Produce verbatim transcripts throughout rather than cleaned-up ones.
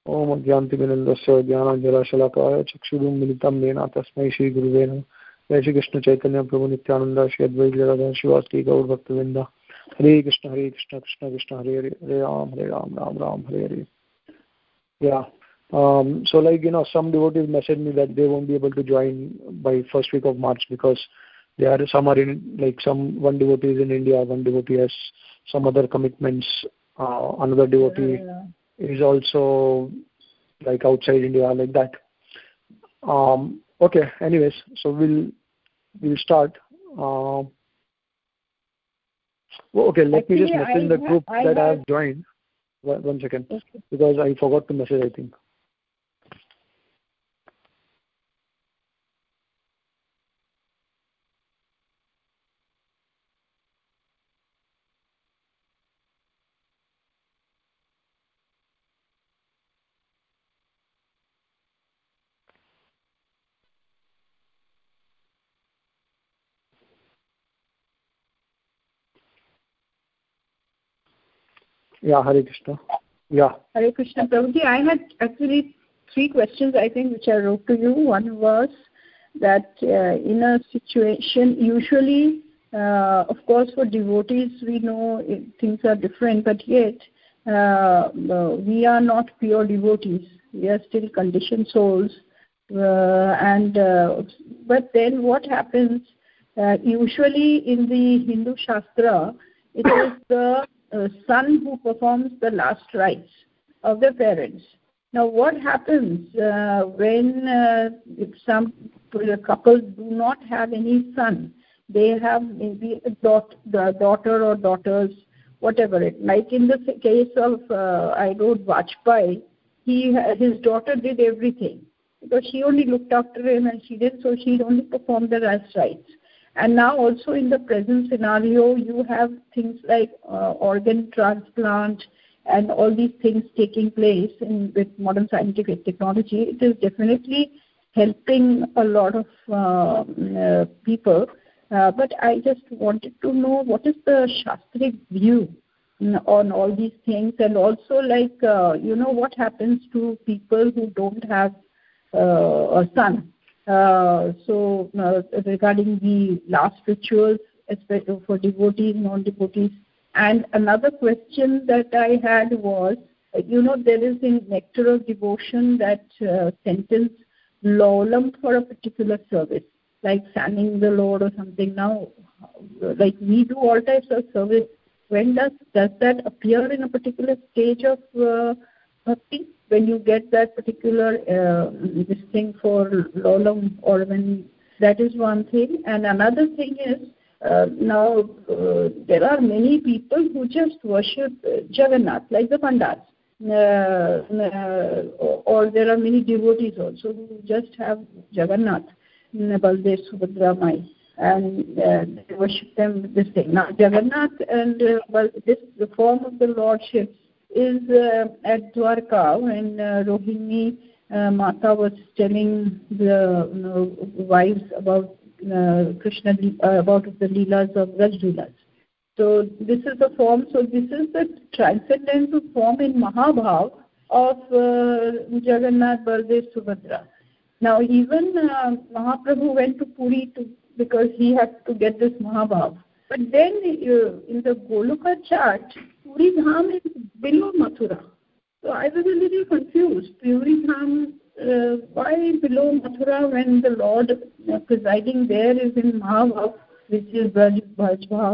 ओम अज्ञानतिमिरन्दस्य ज्ञानाञ्जनशलाकाय चक्षुरुन्मिलितं येन तस्मै श्रीगुरुवे नमः। जय श्री कृष्ण चैतन्य प्रभु नित्यानंद श्री अद्वैत गदाधर श्रीवासदि गौर भक्तवृंद। Hare Krishna Hare Krishna Krishna Krishna Hare Hare Hare Rama Hare Rama Rama Rama Hare Hare. Yeah. Um, so like, you know, some devotees message me that they won't be able to join by first week of March because they are, some are in, like some, one devotee is in India, one devotee has some other commitments, uh, another devotee yeah, yeah. is also like outside India, like that. Um, okay, anyways, so we'll, we'll start. Uh, okay, let Actually, me just message I the group ha- I that have... I have joined. One, one second, okay. Because I forgot to message, I think. Yeah, Hare Krishna. Yeah. Hare Krishna, Prabhuji. I had actually three questions, I think, which I wrote to you. One was that uh, in a situation, usually, uh, of course, for devotees, we know it, things are different, but yet uh, we are not pure devotees. We are still conditioned souls. Uh, and uh, but then what happens, uh, usually in the Hindu Shastra, it is the uh, son who performs the last rites of the parents. Now, what happens uh, when uh, if some couples do not have any son? They have maybe a daughter, the daughter or daughters, whatever it. Like in the case of uh, I wrote Vajpayee, he his daughter did everything because she only looked after him and she did so she only performed the last rites. And now also in the present scenario, you have things like uh, organ transplant and all these things taking place in, with modern scientific technology. It is definitely helping a lot of uh, uh, people. Uh, but I just wanted to know what is the Shastric view on all these things, and also like, uh, you know, what happens to people who don't have uh, a son. Uh, so uh, regarding the last rituals, especially for devotees, non-devotees. And another question that I had was, you know, there is in Nectar of Devotion that uh, sentence, Laulam for a particular service, like standing the Lord or something. Now, like we do all types of service. When does, does that appear in a particular stage of uh, bhakti? When you get that particular uh, this thing for Laulam, or when that is one thing. And another thing is, uh, now uh, there are many people who just worship uh, Jagannath, like the Pandits. Uh, uh, or there are many devotees also who just have Jagannath, Baldev, Subhadra, Mai, and uh, they worship them with this thing. Now, Jagannath and uh, well, this the form of the Lordship is uh, at Dwarka when uh, Rohini uh, Mata was telling the you know, wives about uh, Krishna, uh, about the Leelas of Raj Leelas. So this is the form, so this is the transcendental form in Mahabhav of uh, Jagannath, Baldev, Subhadra. Now even uh, Mahaprabhu went to Puri to, because he had to get this Mahabhav. But then uh, in the Goloka chart, Puri Dham is below Mathura. So I was a little confused. Puri Dham, uh, why below Mathura when the Lord uh, presiding there is in Mahabhav, which is Braj Bhajbhav?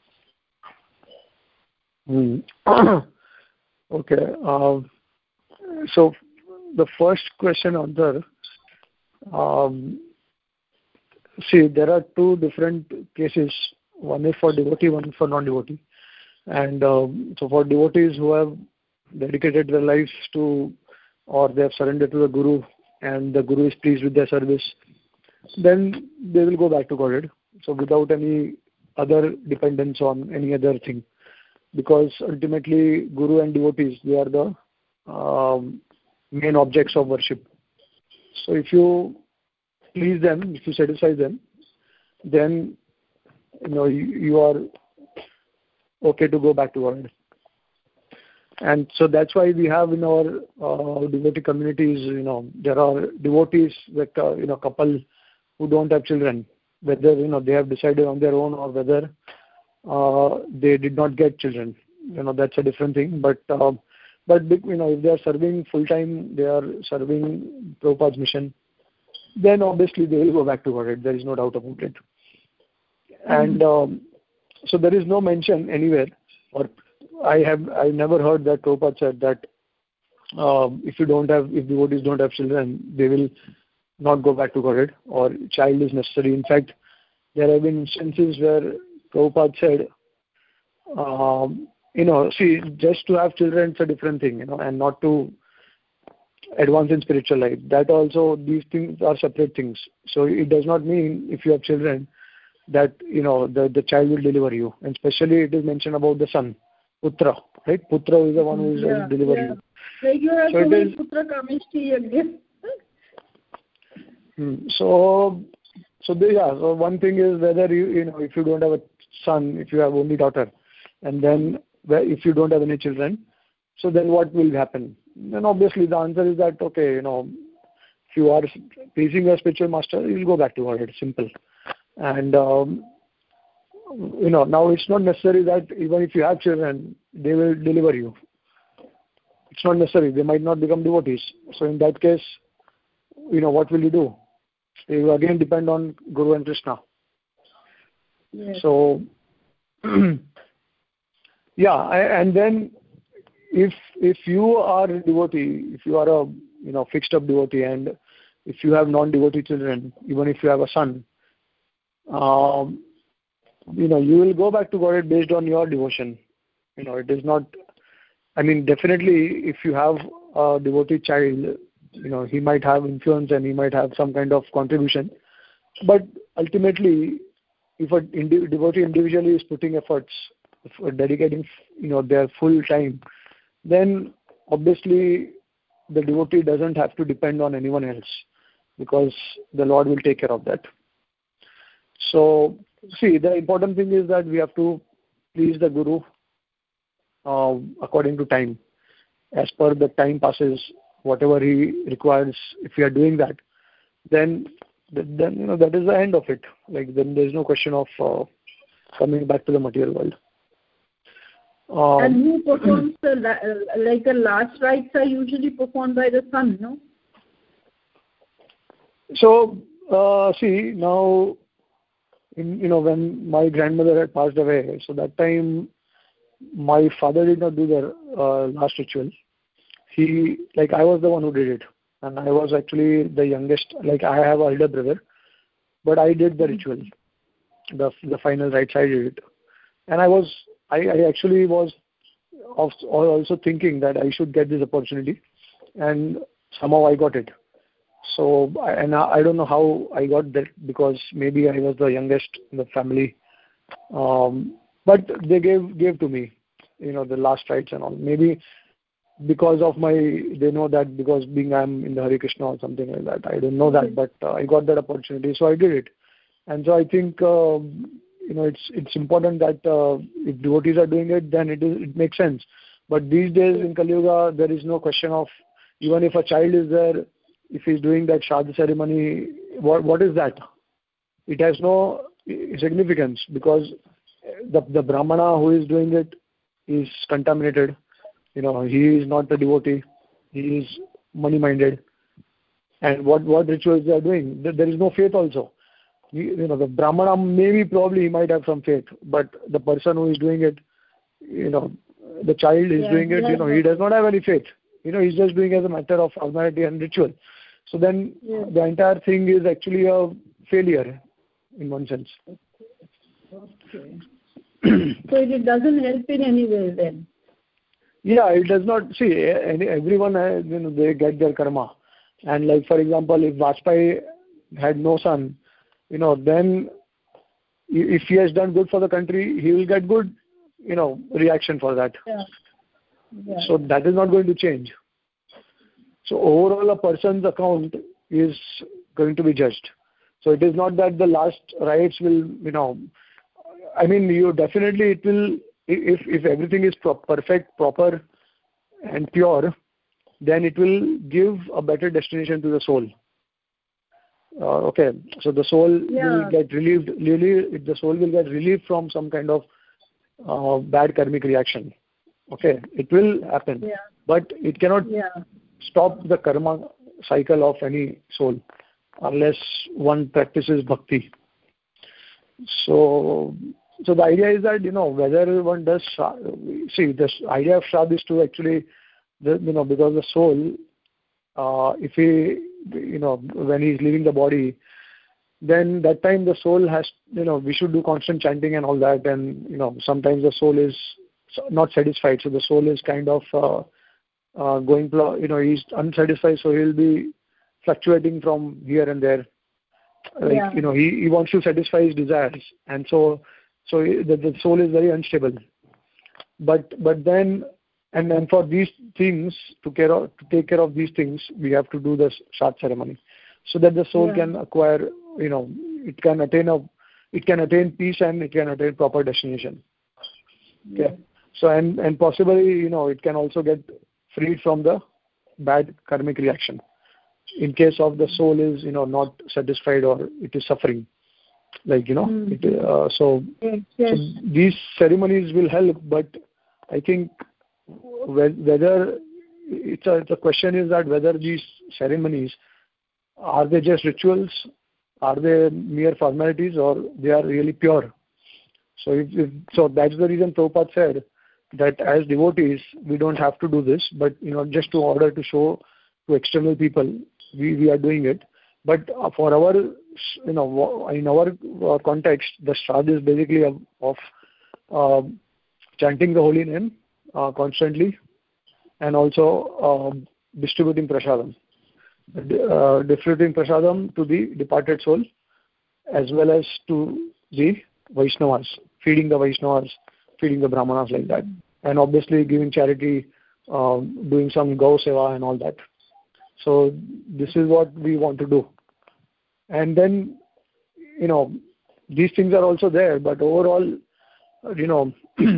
Hmm. Okay. Um, so the first question answer, um, see, there are two different cases. One is for devotee, one is for non-devotee. And um, so for devotees who have dedicated their lives to, or they have surrendered to the Guru, and the Guru is pleased with their service, then they will go back to Godhead. So without any other dependence on any other thing. Because ultimately Guru and devotees, they are the um, main objects of worship. So if you please them, if you satisfy them, then you know you, you are okay to go back to Godhead. And so that's why we have in our uh, devotee communities, you know, there are devotees, like, uh, you know, couple who don't have children, whether, you know, they have decided on their own or whether uh, they did not get children. You know, that's a different thing. But, uh, but you know, if they are serving full-time, they are serving Prabhupada's mission, then obviously they will go back to Godhead. There is no doubt about it. Mm-hmm. And um, so there is no mention anywhere, or I have I never heard that Prabhupada said that uh, if you don't have, if devotees don't have children, they will not go back to Godhead, or child is necessary. In fact, there have been instances where Prabhupada said, um, you know, see, just to have children is a different thing, you know, and not to advance in spiritual life. That also, these things are separate things. So it does not mean if you have children that, you know, the, the child will deliver you. And especially it is mentioned about the son, Putra, right? Putra is the one who is yeah, deliver yeah. you. Regular so it is, Putra Kamishti again. hmm, so, so the, yeah, so one thing is whether you, you know, if you don't have a son, if you have only daughter, and then if you don't have any children, so then what will happen? Then obviously the answer is that, okay, you know, if you are pleasing a spiritual master, you will go back to Godhead. Simple. And, um, you know, now it's not necessary that even if you have children, they will deliver you. It's not necessary. They might not become devotees. So in that case, you know, what will you do? You will again depend on Guru and Krishna. Yes. So, yeah, I, and then if if you are a devotee, if you are a, you know, fixed up devotee, and if you have non-devotee children, even if you have a son, um, you know, you will go back to Godhead based on your devotion. You know, it is not, I mean, definitely if you have a devotee child, you know, he might have influence and he might have some kind of contribution. But ultimately, if a indi- devotee individually is putting efforts, if dedicating, you know, their full time, then obviously the devotee doesn't have to depend on anyone else, because the Lord will take care of that. So, see, the important thing is that we have to please the Guru uh, according to time. As per the time passes, whatever he requires, if we are doing that, then then you know, that is the end of it. Like, then there is no question of uh, coming back to the material world. Um, and who performs the uh, like the last rites are usually performed by the son, no? So, uh, see, now, in, you know, when my grandmother had passed away, so that time my father did not do the uh, last ritual. He, like, I was the one who did it. And I was actually the youngest, like, I have an elder brother, but I did the ritual, the the final rites, I did it. And I was, I, I actually was also thinking that I should get this opportunity, and somehow I got it. So, and I don't know how I got that, because maybe I was the youngest in the family, um, but they gave gave to me, you know, the last rites and all. Maybe because of my, they know that because being I'm in the Hare Krishna or something like that. I don't know that, but uh, I got that opportunity, so I did it. And so I think, uh, you know, it's it's important that uh, if devotees are doing it, then it is it makes sense. But these days in Kali Yuga, there is no question of, even if a child is there, if he's doing that Shraddha ceremony, what what is that? It has no significance, because the the Brahmana who is doing it is contaminated. You know, he is not a devotee. He is money-minded. And what, what rituals they are doing? There is no faith also. You, you know, the Brahmana, maybe probably he might have some faith, but the person who is doing it, you know, the child is yeah, doing it, yeah, you know, yeah. he does not have any faith. You know, he's just doing it as a matter of formality and ritual. So then yeah. the entire thing is actually a failure in one sense. Okay. So it doesn't help in any way then? Yeah, it does not. See, everyone, you know, they get their karma. And like, for example, if Vajpayee had no son, you know, then if he has done good for the country, he will get good, you know, reaction for that. Yeah. Yeah. So that is not going to change. So overall, a person's account is going to be judged. So it is not that the last rites will, you know, I mean, you definitely, it will, if if everything is pro- perfect, proper, and pure, then it will give a better destination to the soul. Uh, okay, so the soul Yeah. will get relieved. Really, the soul will get relieved from some kind of uh, bad karmic reaction. Okay, it will happen, Yeah. but it cannot Yeah. stop the karma cycle of any soul unless one practices bhakti. So, so the idea is that, you know, whether one does, see, the idea of Shraddha is to actually, the, you know, because the soul, uh, if he, you know, when he's leaving the body, then that time the soul has, you know, we should do constant chanting and all that, and, you know, sometimes the soul is not satisfied, so the soul is kind of uh, uh, going, you know, he's unsatisfied, so he'll be fluctuating from here and there. Like, Yeah. you know, he, he wants to satisfy his desires, and so so the, the soul is very unstable. But but then, and and for these things, to care of, to take care of these things, we have to do the Shraddha ceremony, so that the soul Yeah. can acquire, you know, it can attain a, it can attain peace and it can attain proper destination. Okay, Yeah. so and and possibly, you know, it can also get freed from the bad karmic reaction in case of the soul is, you know, not satisfied or it is suffering, like, you know. Mm. it, uh, so, Yes. Yes. so these ceremonies will help, but I think whether it's a, the question is that whether these ceremonies, are they just rituals, are they mere formalities, or they are really pure. So if, if so that's the reason Prabhupada said that as devotees we don't have to do this, but, you know, just to order to show to external people we, we are doing it. But for our, you know, in our uh, context, the Shraddha is basically of, of uh, chanting the holy name uh, constantly, and also uh, distributing prasadam, uh, distributing prasadam to the departed soul as well as to the Vaishnavas, feeding the Vaishnavas, feeding the Brahmanas, like that, and obviously giving charity, uh, doing some Gau Seva and all that. So this is what we want to do. And then, you know, these things are also there, but overall, you know,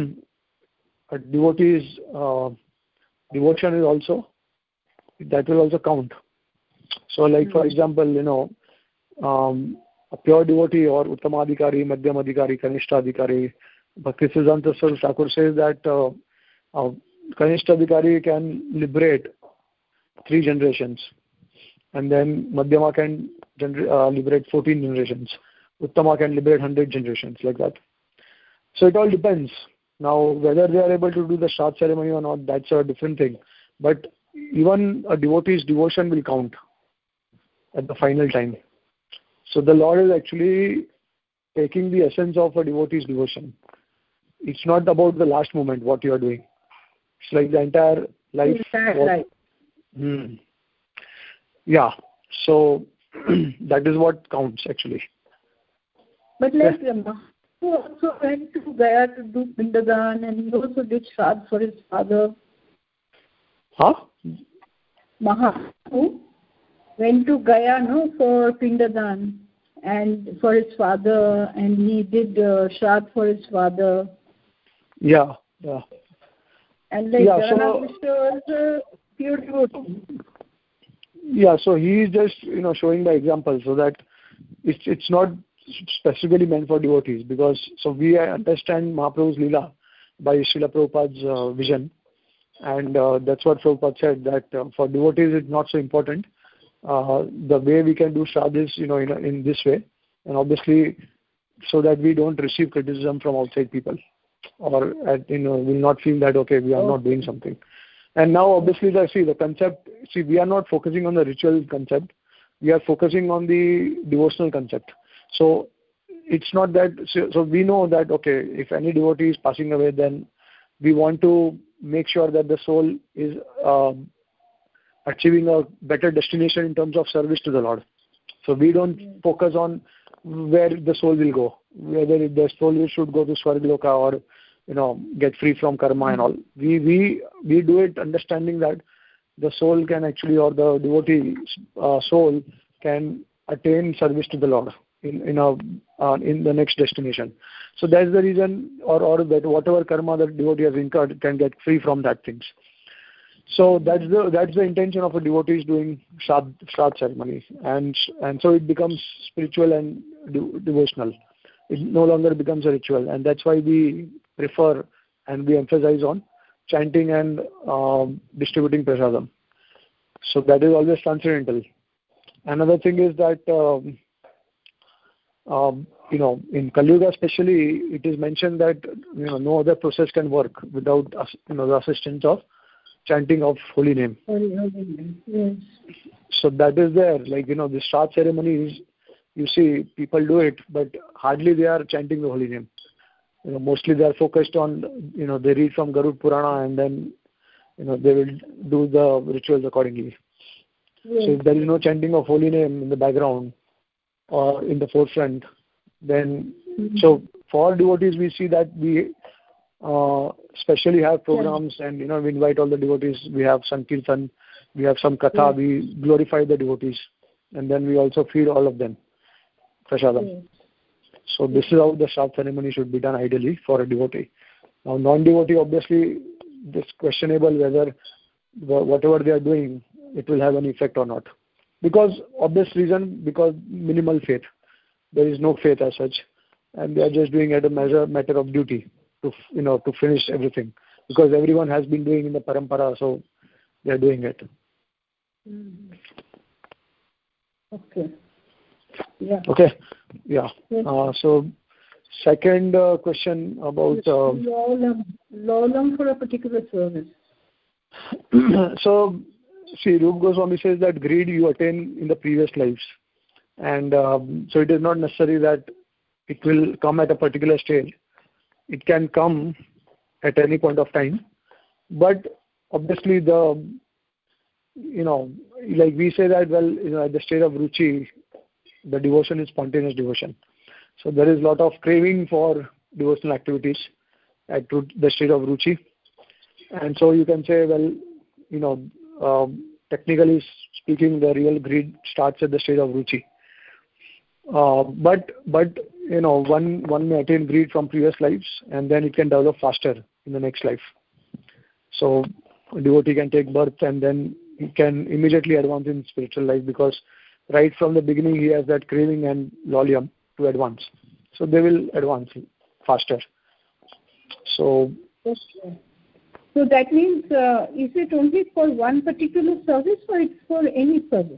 a devotee's uh, devotion is also, that will also count. So like, for example, you know, um, a pure devotee or Uttamadhikari, Madhyamadhikari, Kanishtadhikari, Bhaktisiddhanta Saraswati Thakur says that uh, uh, Kanishtadhikari can liberate three generations, and then Madhyama can gener- uh, liberate fourteen generations, Uttama can liberate one hundred generations, like that. So it all depends. Now, whether they are able to do the Shraddha ceremony or not, that's a different thing. But even a devotee's devotion will count at the final time. So the Lord is actually taking the essence of a devotee's devotion. It's not about the last moment, what you are doing. It's like the entire life. Entire what, life. Hmm. Yeah. So that is what counts, actually. But like Mahaprabhu also went to Gaya to do Pindadan, and he also did Shraddha for his father. Huh? Mahaprabhu went to Gaya, no, for Pindadan and for his father, and he did uh, Shraddha for his father. Yeah, yeah. And like Yeah, Jagannath so- Mishra was a pure devotee. Yeah, so he is just, you know, showing the example, so that it's it's not specifically meant for devotees, because so we understand Mahaprabhu's Leela by Srila Prabhupada's uh, vision, and uh, that's what Prabhupada said, that uh, for devotees it's not so important. Uh, the way we can do Shraddha is, you know, in, in this way, and obviously so that we don't receive criticism from outside people, or at, you know, will not feel that, okay, we are not doing something. And now obviously the, see the concept, see we are not focusing on the ritual concept, we are focusing on the devotional concept. So it's not that, so, so we know that, okay, if any devotee is passing away, then we want to make sure that the soul is um, achieving a better destination in terms of service to the Lord. So we don't mm. focus on where the soul will go, whether the soul should go to Swargaloka or, you know, get free from karma mm. and all. We we we do it understanding that the soul can actually, or the devotee uh, soul can attain service to the Lord in in a uh, in the next destination. So that's the reason, or or that whatever karma that devotee has incurred can get free from that things. So that's the that's the intention of a devotee is doing Shraddha Shraddha ceremony, and and so it becomes spiritual and de- devotional. It no longer becomes a ritual, and that's why we prefer and we emphasize on chanting and um, distributing prasadam. So that is always transcendental. Another thing is that um, um, you know in Kali Yuga especially, it is mentioned that you know no other process can work without you know the assistance of chanting of holy name. Holy, holy name. Yes. So that is there. Like, you know, the Shraddha ceremonies, you see people do it, but hardly they are chanting the holy name. You know, mostly they are focused on, you know, they read from Garud Purana and then, you know, they will do the rituals accordingly. Yes. So if there is no chanting of holy name in the background or in the forefront, then, mm-hmm. so for devotees we see that we uh, especially have programs, and you know we invite all the devotees. We have Sankirtan, we have some Katha, yes. We glorify the devotees, and then we also feed all of them prasadam. Yes. So this is how the Shraddha ceremony should be done ideally for a devotee. Now non-devotee, obviously it's questionable whether whatever they are doing, it will have an effect or not. Because obvious reason, because minimal faith. There is no faith as such, and they are just doing it as a measure, matter of duty. To you know to finish everything, because everyone has been doing in the parampara, so they are doing it. Mm-hmm. Okay. Yeah. Okay. Yeah. Yes. Uh, so second uh, question about uh, long for a particular service. So see, Rupa Goswami says that greed you attain in the previous lives, and um, so it is not necessary that it will come at a particular stage. It can come at any point of time, but obviously the, you know, like we say that, well, you know, at the state of ruchi, the devotion is spontaneous devotion. So there is a lot of craving for devotional activities at the state of ruchi. And so you can say, well, you know, um, technically speaking, the real greed starts at the state of ruchi. Uh, but but you know one one may attain greed from previous lives, and then it can develop faster in the next life. So a devotee can take birth and then he can immediately advance in spiritual life, because right from the beginning he has that craving and lollium to advance. So they will advance faster. So okay. So that means uh, is it only for one particular service, or it's for any service?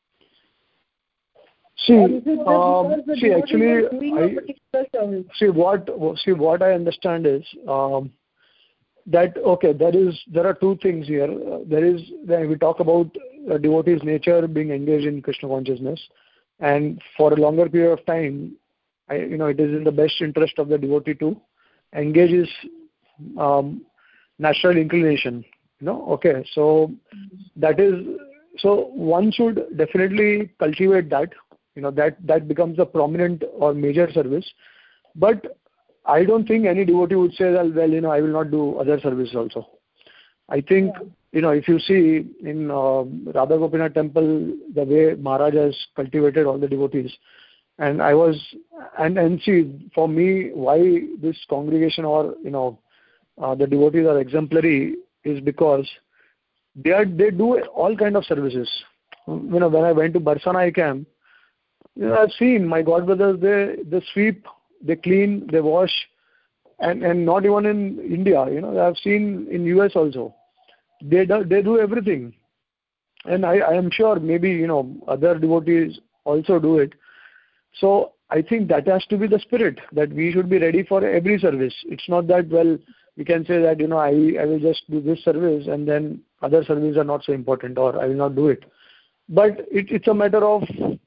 See, um, see, actually, I, see what see what I understand is um, that okay, there is there are two things here. Uh, there is when we talk about a devotee's nature being engaged in Krishna consciousness, and for a longer period of time, I, you know, it is in the best interest of the devotee to engage his um, natural inclination. You know, okay, so that is so one should definitely cultivate that. You know, that, that becomes a prominent or major service. But I don't think any devotee would say that, well, you know, I will not do other services also. I think, yeah. you know, if you see in uh, Radha Gopinath temple, the way Maharaj has cultivated all the devotees, and I was, and, and see, for me, why this congregation or, you know, uh, the devotees are exemplary is because they are, they do all kind of services. You know, when I went to Barsana camp, you know, I've seen my godbrothers, they, they sweep, they clean, they wash, and, and not even in India, you know, I've seen in U S also. They do, they do everything. And I, I am sure maybe, you know, other devotees also do it. So I think that has to be the spirit, that we should be ready for every service. It's not that, well, we can say that, you know, I, I will just do this service and then other services are not so important, or I will not do it. But it, it's a matter of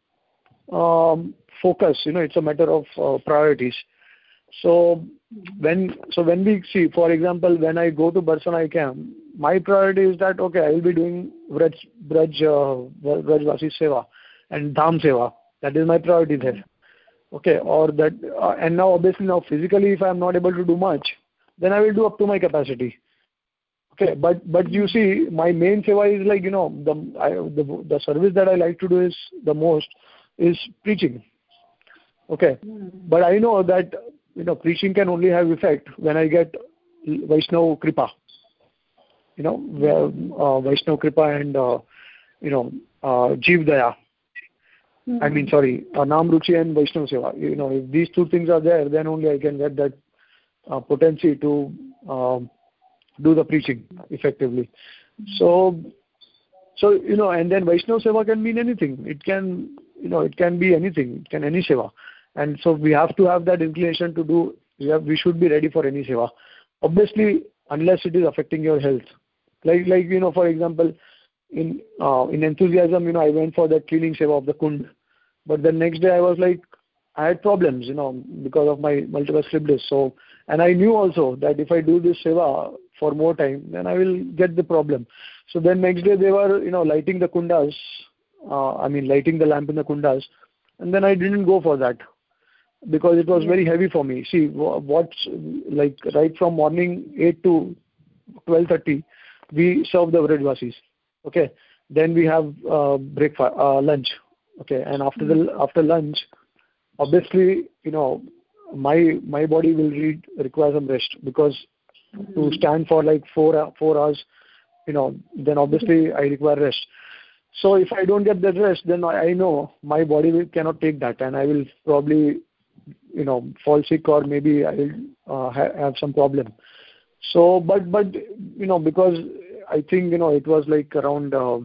um, focus, you know, it's a matter of uh, priorities. So when so when we see, for example, when I go to Barsana camp, my priority is that, okay, I will be doing Braj, Braj, uh, Brajvasi Seva and Dham Seva. That is my priority there. Okay, or that, uh, and now obviously now physically if I am not able to do much, then I will do up to my capacity. Okay, but but you see, my main seva is like, you know, the, I, the the service that I like to do is the most is preaching. Okay, mm. But I know that, you know, preaching can only have effect when I get Vaishnava Kripa. you know, where, uh, Vaishnav Kripa and, uh, you know, uh, Jeev Daya. Mm-hmm. I mean, sorry, uh, Nam Ruchi and Vaishnav Seva. You know, if these two things are there, then only I can get that uh, potency to uh, do the preaching effectively. Mm-hmm. So, so you know, and then Vaishnav Seva can mean anything. It can, you know, it can be anything. It can any Seva. And so we have to have that inclination to do. We have, we should be ready for any Seva. Obviously, unless it is affecting your health. Like, like you know, for example, in uh, in enthusiasm, you know, I went for that cleaning Seva of the Kund. But the next day I was like, I had problems, you know, because of my multiple slip disc. So, and I knew also that if I do this Seva for more time, then I will get the problem. So then next day they were, you know, lighting the kundas, uh, I mean, lighting the lamp in the kundas. And then I didn't go for that because it was yeah. very heavy for me. See, what's like right from morning eight to twelve thirty, we serve the Vrajvasis. Okay. Then we have uh, breakfast, uh, lunch. Okay. And after mm-hmm. the after lunch, obviously, you know, my my body will re- require some rest because mm-hmm. to stand for like four four hours, you know, then obviously mm-hmm. I require rest. So if I don't get that rest, then I, I know my body will, cannot take that, and I will probably, you know, fall sick or maybe I will uh, ha- have some problem. So, but but you know, because I think, you know, it was like around uh,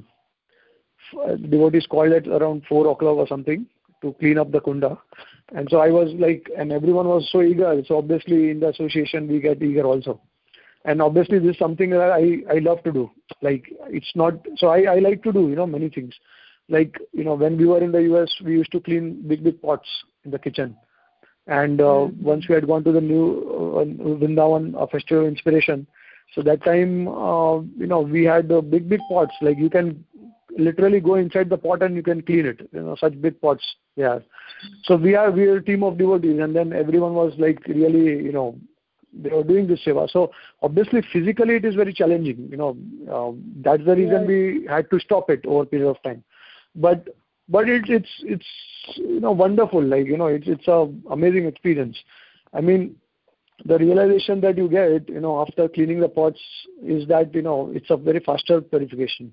devotees called it around four o'clock or something to clean up the kunda, and so I was like, and everyone was so eager. So obviously in the association we get eager also, and obviously this is something that I I love to do. Like it's not so I I like to do, you know, many things. Like, you know, when we were in the U S, we used to clean big big pots in the kitchen. And uh, mm-hmm. once we had gone to the new uh, Vrindavan uh, Festival of Inspiration, so that time, uh, you know, we had uh, big, big pots. Like you can literally go inside the pot and you can clean it. You know, such big pots. Yeah. So we are we are a team of devotees, and then everyone was like really, you know, they were doing this seva. So obviously, physically, it is very challenging. You know, uh, that's the reason yeah. we had to stop it over a period of time. But But it, it's it's you know wonderful, like you know it's it's a amazing experience. I mean, the realization that you get, you know, after cleaning the pots is that, you know, it's a very faster purification.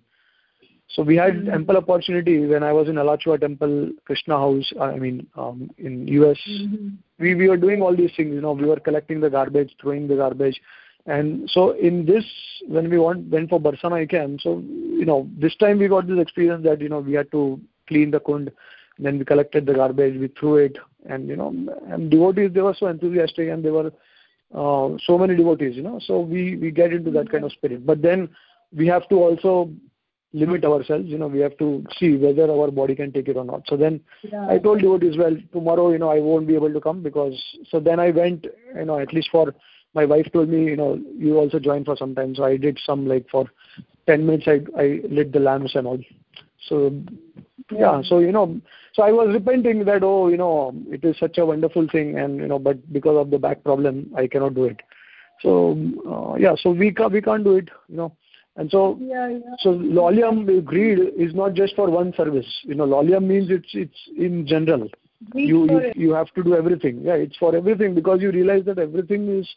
So we had mm-hmm. ample opportunity when I was in Alachua Temple, Krishna House. I mean, um, in U S, mm-hmm. we we were doing all these things. You know, we were collecting the garbage, throwing the garbage, and so in this, when we went went for Barsana camp, so you know, this time we got this experience that, you know, we had to clean the kund, then we collected the garbage, we threw it, and you know, and devotees, they were so enthusiastic, and they were uh, so many devotees, you know, so we we get into that kind of spirit. But then we have to also limit ourselves, you know, we have to see whether our body can take it or not. So then yeah. I told devotees, well, tomorrow, you know, I won't be able to come because, so then I went, you know, at least for, my wife told me, you know, you also join for some time. So I did some, like for ten minutes, I, I lit the lamps and all. So, yeah. yeah, so, you know, so I was repenting that, oh, you know, it is such a wonderful thing, and, you know, but because of the back problem, I cannot do it. So, uh, yeah, so we, ca- we can't do it, you know. And so, yeah, yeah. so Lolyam greed is not just for one service. You know, Lolyam means it's it's in general. You you, you have to do everything. Yeah, it's for everything, because you realize that everything is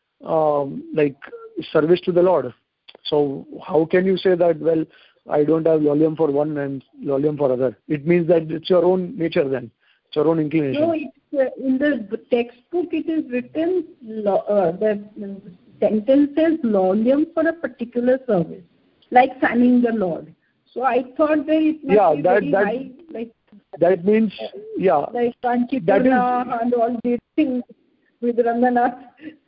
um, like service to the Lord. So how can you say that, well, I don't have Lolyam for one and Lolyam for other? It means that it's your own nature then. It's your own inclination. No, it's, uh, in the textbook it is written, uh, the sentence says Lolyam for a particular service, like fanning the Lord. So I thought that it must yeah, be that, very that, high, like that means, yeah, like Kanchipurna and all these things with Ranganath.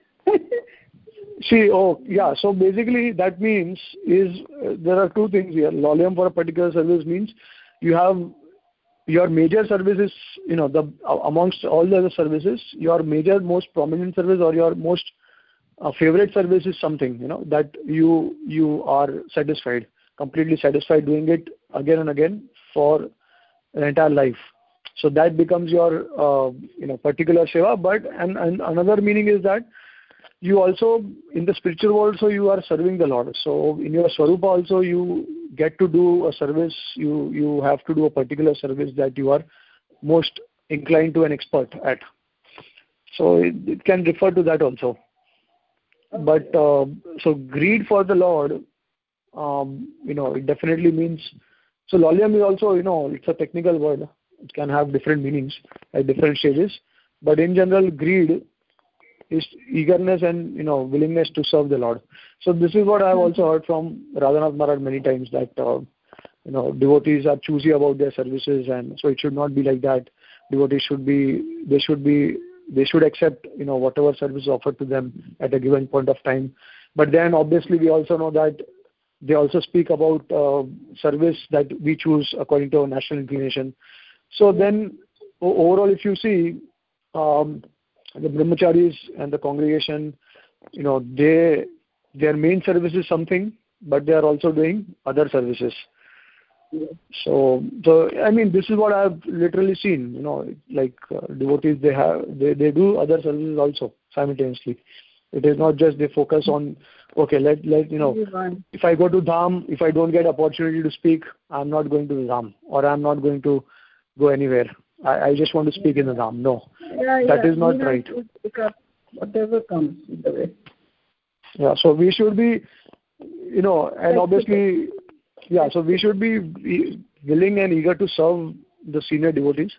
See, oh, yeah, so basically that means is, uh, there are two things here. Lolyam for a particular service means you have your major services, you know, the uh, amongst all the other services, your major, most prominent service or your most uh, favorite service is something, you know, that you you are satisfied, completely satisfied doing it again and again for an entire life. So that becomes your, uh, you know, particular seva. But and, and another meaning is that you also, in the spiritual world, so you are serving the Lord. So in your Swarupa also, you get to do a service, you, you have to do a particular service that you are most inclined to and expert at. So it, it can refer to that also. Okay. But, uh, so greed for the Lord, um, you know, it definitely means. So lolyam is also, you know, it's a technical word. It can have different meanings at different stages. But in general, greed is eagerness and, you know, willingness to serve the Lord. So this is what I have also heard from Radhanath Maharaj many times, that uh, you know, devotees are choosy about their services, and so it should not be like that. Devotees should be, they should be, they should accept, you know, whatever service is offered to them at a given point of time. But then obviously we also know that they also speak about uh, service that we choose according to our national inclination. So then overall, if you see, um, the brahmacharis and the congregation, you know, they, their main service is something, but they are also doing other services. So, so I mean, this is what I've literally seen. You know, like uh, devotees, they have they, they do other services also simultaneously. It is not just they focus on, okay, let let you know, if I go to Dham, if I don't get opportunity to speak, I'm not going to the Dham, or I'm not going to go anywhere. I, I just want to speak in the Dham. No, yeah, that yeah. is not we right. Pick up whatever comes in the way. Yeah, so we should be, you know, and obviously. Yeah, so we should be willing and eager to serve the senior devotees.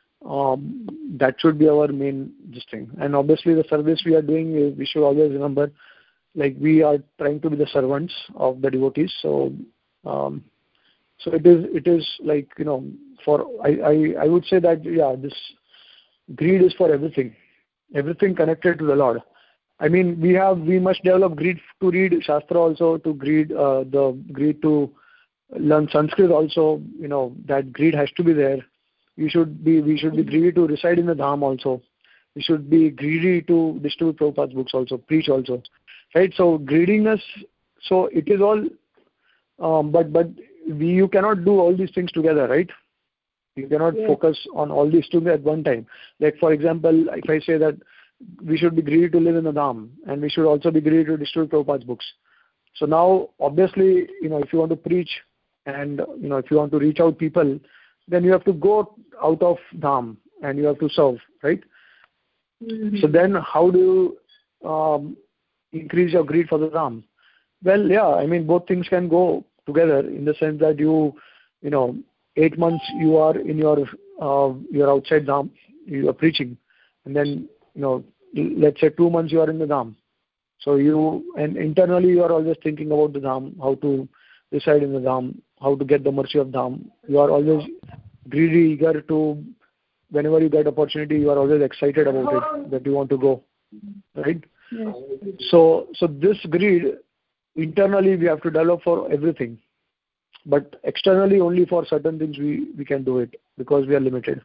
Um, that should be our main this thing. And obviously the service we are doing, we should always remember, like we are trying to be the servants of the devotees. So, um, so it is, it is like, you know, for, I, I, I would say that, yeah, this greed is for everything, everything connected to the Lord. I mean, we have, we must develop greed to read Shastra also, to greed, uh, the greed to learn Sanskrit also, you know, that greed has to be there. We should be, we should be greedy to reside in the Dham also. We should be greedy to distribute Prabhupada's books also, preach also, right? So greediness, so it is all, um, but, but we, you cannot do all these things together, right? You cannot yes. focus on all these together at one time. Like, for example, if I say that we should be greedy to live in the Dham, and we should also be greedy to distribute Prabhupada's books. So now, obviously, you know, if you want to preach, and, you know, if you want to reach out people, then you have to go out of Dham and you have to serve, right? Mm-hmm. So then how do you um, increase your greed for the Dham? Well, yeah, I mean, both things can go together in the sense that you, you know, eight months you are in your, uh, you're outside Dham, you are preaching, and then, you know, let's say two months you are in the Dham. So you, and internally you are always thinking about the Dham, how to reside in the Dham, how to get the mercy of Dham. You are always greedy, eager to, whenever you get opportunity, you are always excited about it, that you want to go, right? Yes. So, so this greed, internally we have to develop for everything. But externally only for certain things we, we can do it, because we are limited.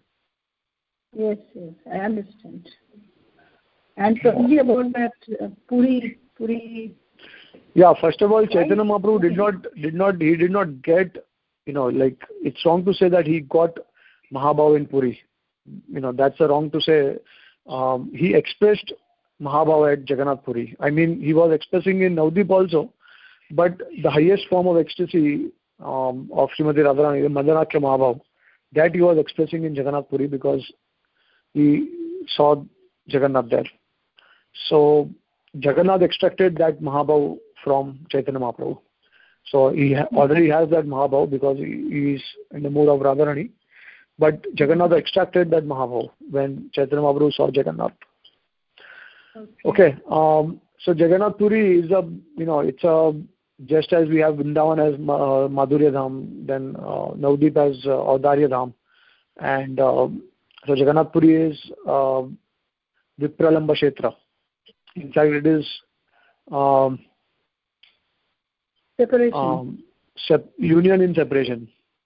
Yes, yes, I understand. And probably about that uh, Puri, Puri. Yeah, first of all, Chaitanya Mahaprabhu did not, did not, he did not get, you know, like, it's wrong to say that he got Mahabhav in Puri. You know, that's a wrong to say. Um, he expressed Mahabhav at Jagannath Puri. I mean, he was expressing in Navadvip also, but the highest form of ecstasy um, of Srimati Radharani, the Madanakya Mahabhav, that he was expressing in Jagannath Puri because he saw Jagannath there. So, Jagannath extracted that Mahabhav from Chaitanya Mahaprabhu. So, he ha- already has that Mahabhav because he, he is in the mood of Radharani. But Jagannath extracted that Mahabhav when Chaitanya Mahaprabhu saw Jagannath. Okay. okay. Um, so, Jagannath Puri is a, you know, it's a, just as we have Vrindavan as uh, Madhurya Dham, then uh, Navadvip as uh, Audarya Dham. And uh, so, Jagannath Puri is uh, Vipralamba Kshetra. In fact, it is um, separation. Um, sep- union in separation.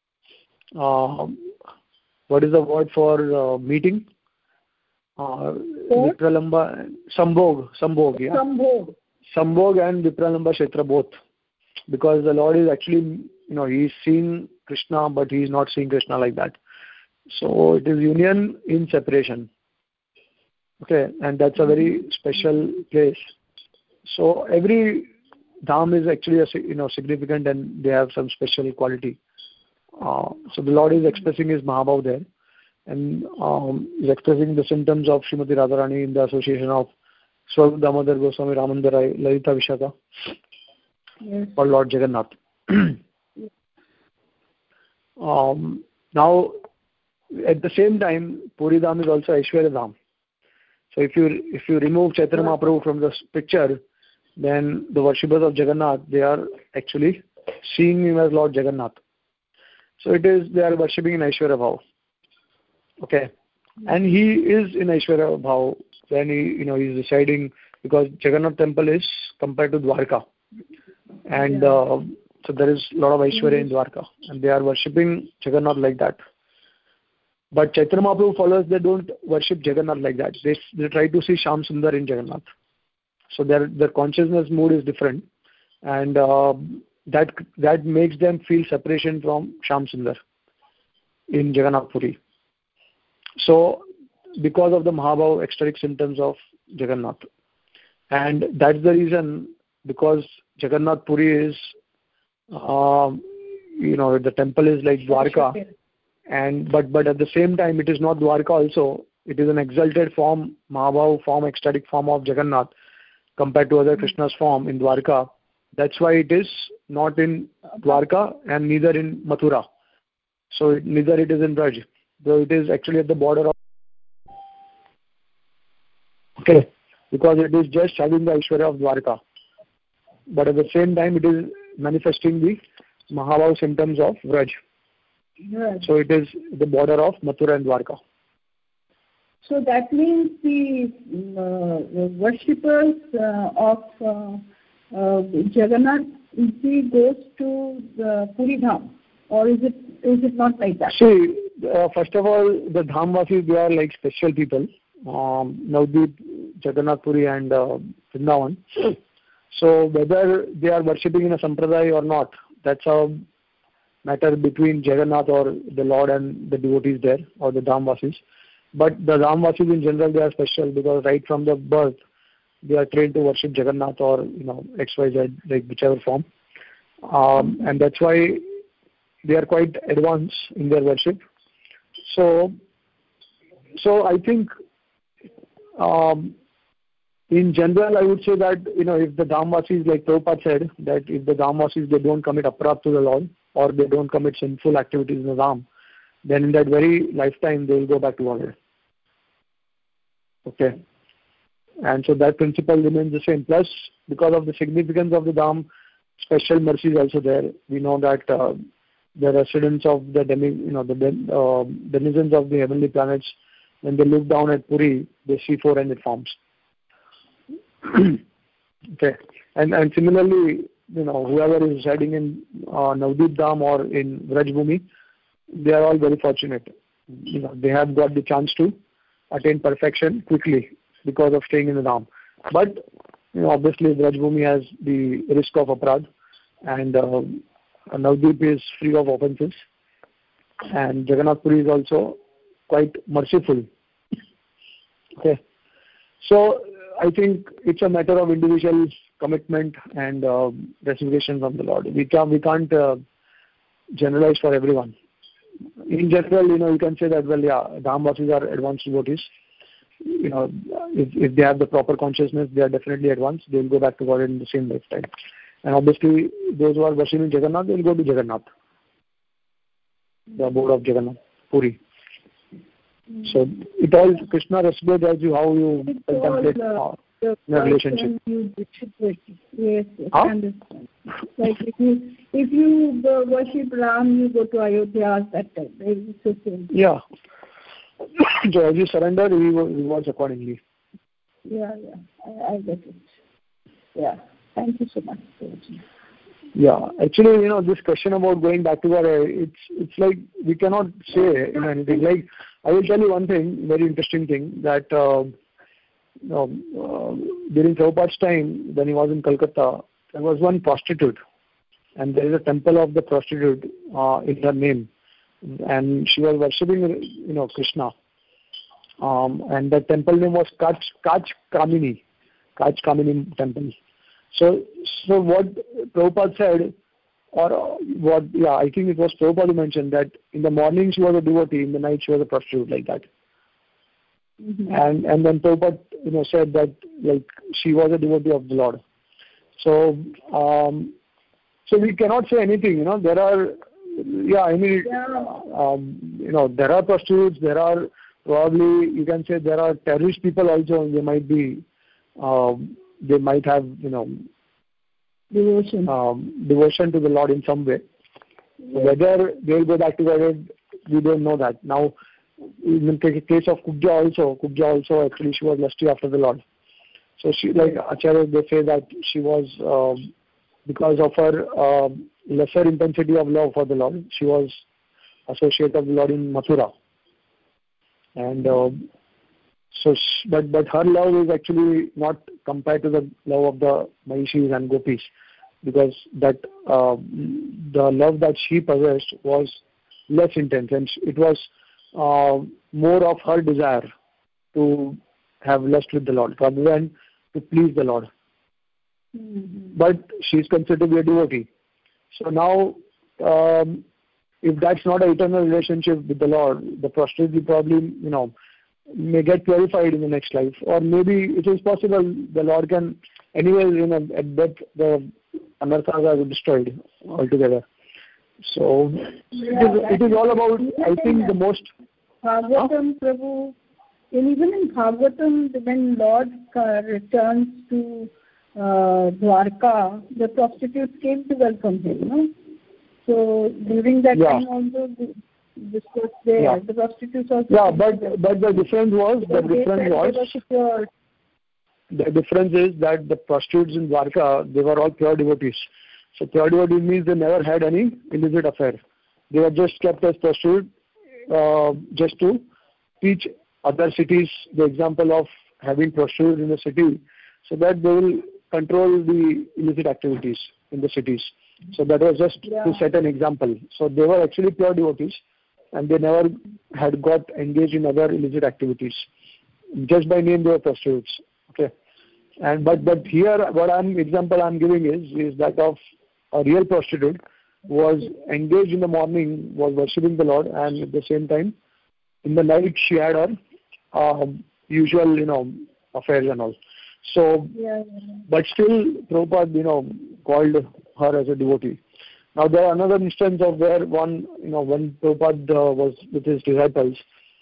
Uh, what is the word for uh, meeting? Uh, Vipralamba, Sambhog, Sambhog, yeah. Sambhog. Sambhog and Vipralamba Kshetra both. Because the Lord is actually, you know, he is seeing Krishna, but he is not seeing Krishna like that. So it is union in separation. Okay, and that's a very special place. So every Dham is actually a, you know, significant, and they have some special quality. Uh, so the Lord is expressing his Mahabhav there, and um, is expressing the symptoms of Srimati Radharani in the association of Swarup Damodar Goswami, Ramandar Rai, Lalita Vishaka, yes. for Lord Jagannath. um, now, at the same time, Puri Dham is also Aishwarya Dham. So if you if you remove Chaitanya Mahaprabhu from this picture, then the worshippers of Jagannath, they are actually seeing him as Lord Jagannath. So it is, they are worshipping in Aishwarya Bhav. Okay. And he is in Aishwarya Bhav when he, you know, he's residing, because Jagannath temple is compared to Dwarka. And yeah. uh, so there is a lot of Aishwarya in Dwarka. And they are worshipping Jagannath like that. But Chaitanya Mahaprabhu followers, they don't worship Jagannath like that. They they try to see Shyam Sundar in Jagannath. So their their consciousness mood is different, and uh, that that makes them feel separation from Shyam Sundar in Jagannath Puri. So because of the Mahabhav ecstatic symptoms of Jagannath, and that's the reason, because Jagannath Puri is, uh, you know, the temple is like Dwarka. And but but at the same time, it is not Dwarka also. It is an exalted form, Mahabhav form, ecstatic form of Jagannath compared to other mm-hmm. Krishna's form in Dwarka. That's why it is not in Dwarka and neither in Mathura. So it, neither it is in Braj. So it is actually at the border of. Okay, because it is just having the Aishwarya of Dwarka. But at the same time, it is manifesting the Mahabhav symptoms of Braj. Right. So it is the border of Mathura and Dwarka. So that means the, uh, the worshippers uh, of uh, uh, Jagannath, he goes to the Puri Dham, or is it is it not like that? See, uh, first of all, the Dhamvasis, they are like special people. Um, Navdeep, Jagannath Puri and uh, Vrindavan. So whether they are worshipping in a sampradaya or not, that's a matter between Jagannath or the Lord and the devotees there, or the Dhamvasis. But the Dhamvasis in general, they are special because right from the birth, they are trained to worship Jagannath or, you know, X Y Z, like whichever form. Um, and that's why they are quite advanced in their worship. So, so I think um, in general, I would say that, you know, if the Dhamvasis, like Prabhupada said, that if the Dhamvasis, they don't commit aparadh to the Lord, or they don't commit sinful activities in the Dham, then in that very lifetime they will go back to Godhead. Okay. And so that principle remains the same. Plus, because of the significance of the Dham, special mercy is also there. We know that uh, the residents of the demi, you know, the uh, denizens of the heavenly planets, when they look down at Puri, they see four-ended forms. Okay. And and similarly, you know, whoever is residing in uh, Navdeep Dham or in Vraj Bhumi, they are all very fortunate. You know, they have got the chance to attain perfection quickly because of staying in the Dham. But, you know, obviously Vraj Bhumi has the risk of aparadh, and uh, Navdeep is free of offences, and Jagannath Puri is also quite merciful. Okay. So I think it's a matter of individual commitment and uh, resignation from the Lord. We can't, we can't uh, generalize for everyone. In general, you know, you can say that, well, yeah, Dhamvasis are advanced devotees. You know, if, if they have the proper consciousness, they are definitely advanced. They will go back to God in the same lifetime. And obviously, those who are worshipping Jagannath, they will go to Jagannath, the abode of Jagannath, Puri. So it all, Krishna responds as you how you it's contemplate all, uh, in a relationship. You yes, yes, huh? I understand. Like if you if you go worship Ram, you go to Ayodhya that time. It's the same. Yeah. So as you surrender, he rewards accordingly. Yeah, yeah, I, I get it. Yeah, thank you so much. Yeah, actually, you know, this question about going back to God, it's it's like we cannot say, you know, anything. Like, I will tell you one thing, very interesting thing, that uh, you know, uh, during Prabhupada's time, when he was in Calcutta, there was one prostitute, and there is a temple of the prostitute uh, in her name, and she was worshipping, you know, Krishna, um, and the temple name was Kach Kach Kamini, Kach Kamini temple. So, so what Prabhupada said, or what, yeah, I think it was Prabhupada who mentioned that in the morning she was a devotee, in the night she was a prostitute, like that. Mm-hmm. And and then Prabhupada, you know, said that like she was a devotee of the Lord. So, um, So we cannot say anything, you know. There are, yeah, I mean, Yeah. um, you know, there are prostitutes, there are probably, you can say there are terrorist people also, they might be, um, they might have, you know, Devotion. um, devotion to the Lord in some way. So whether they will go back to God, we don't know that. Now, in the case of Kubja also, Kubja also actually she was lusty after the Lord. So she, like Acharya, they say that she was, um, because of her uh, lesser intensity of love for the Lord, she was associate of the Lord in Mathura. And um, so, she, but but her love is actually not compared to the love of the Mahishis and Gopis, because that uh, the love that she possessed was less intense, and it was uh, more of her desire to have lust with the Lord rather than to please the Lord. Mm-hmm. But she is considered to be a devotee. So now, um, if that's not an eternal relationship with the Lord, the prostitute will probably, you know, may get purified in the next life, or maybe it is possible the Lord can, anyway, you know, at death the anarthas are destroyed altogether. So yeah, it, is, it is all about, I think, the most. Bhagavatam, huh? Prabhu, and even in Bhagavatam, when Lord uh, returns to uh, Dwarka, the prostitutes came to welcome him, no? So during that yeah. time also, this was there. Yeah. The prostitutes also. Yeah, but but the difference was the difference was the difference is that the prostitutes in Dwarka, they were all pure devotees. So pure devotee means they never had any illicit affair. They were just kept as prostitutes uh, just to teach other cities the example of having prostitutes in the city, so that they will control the illicit activities in the cities. So that was just yeah. to set an example. So they were actually pure devotees, and they never had got engaged in other illicit activities. Just by name, they were prostitutes. Okay, and but but here, what I'm example I'm giving is is that of a real prostitute who was engaged in the morning, was worshipping the Lord, and at the same time, in the night she had her uh, usual, you know, affairs and all. So, yeah, yeah. but still, Prabhupada, you know, called her as a devotee. Now there are another instance of where one, you know, when Prabhupada uh, was with his disciples,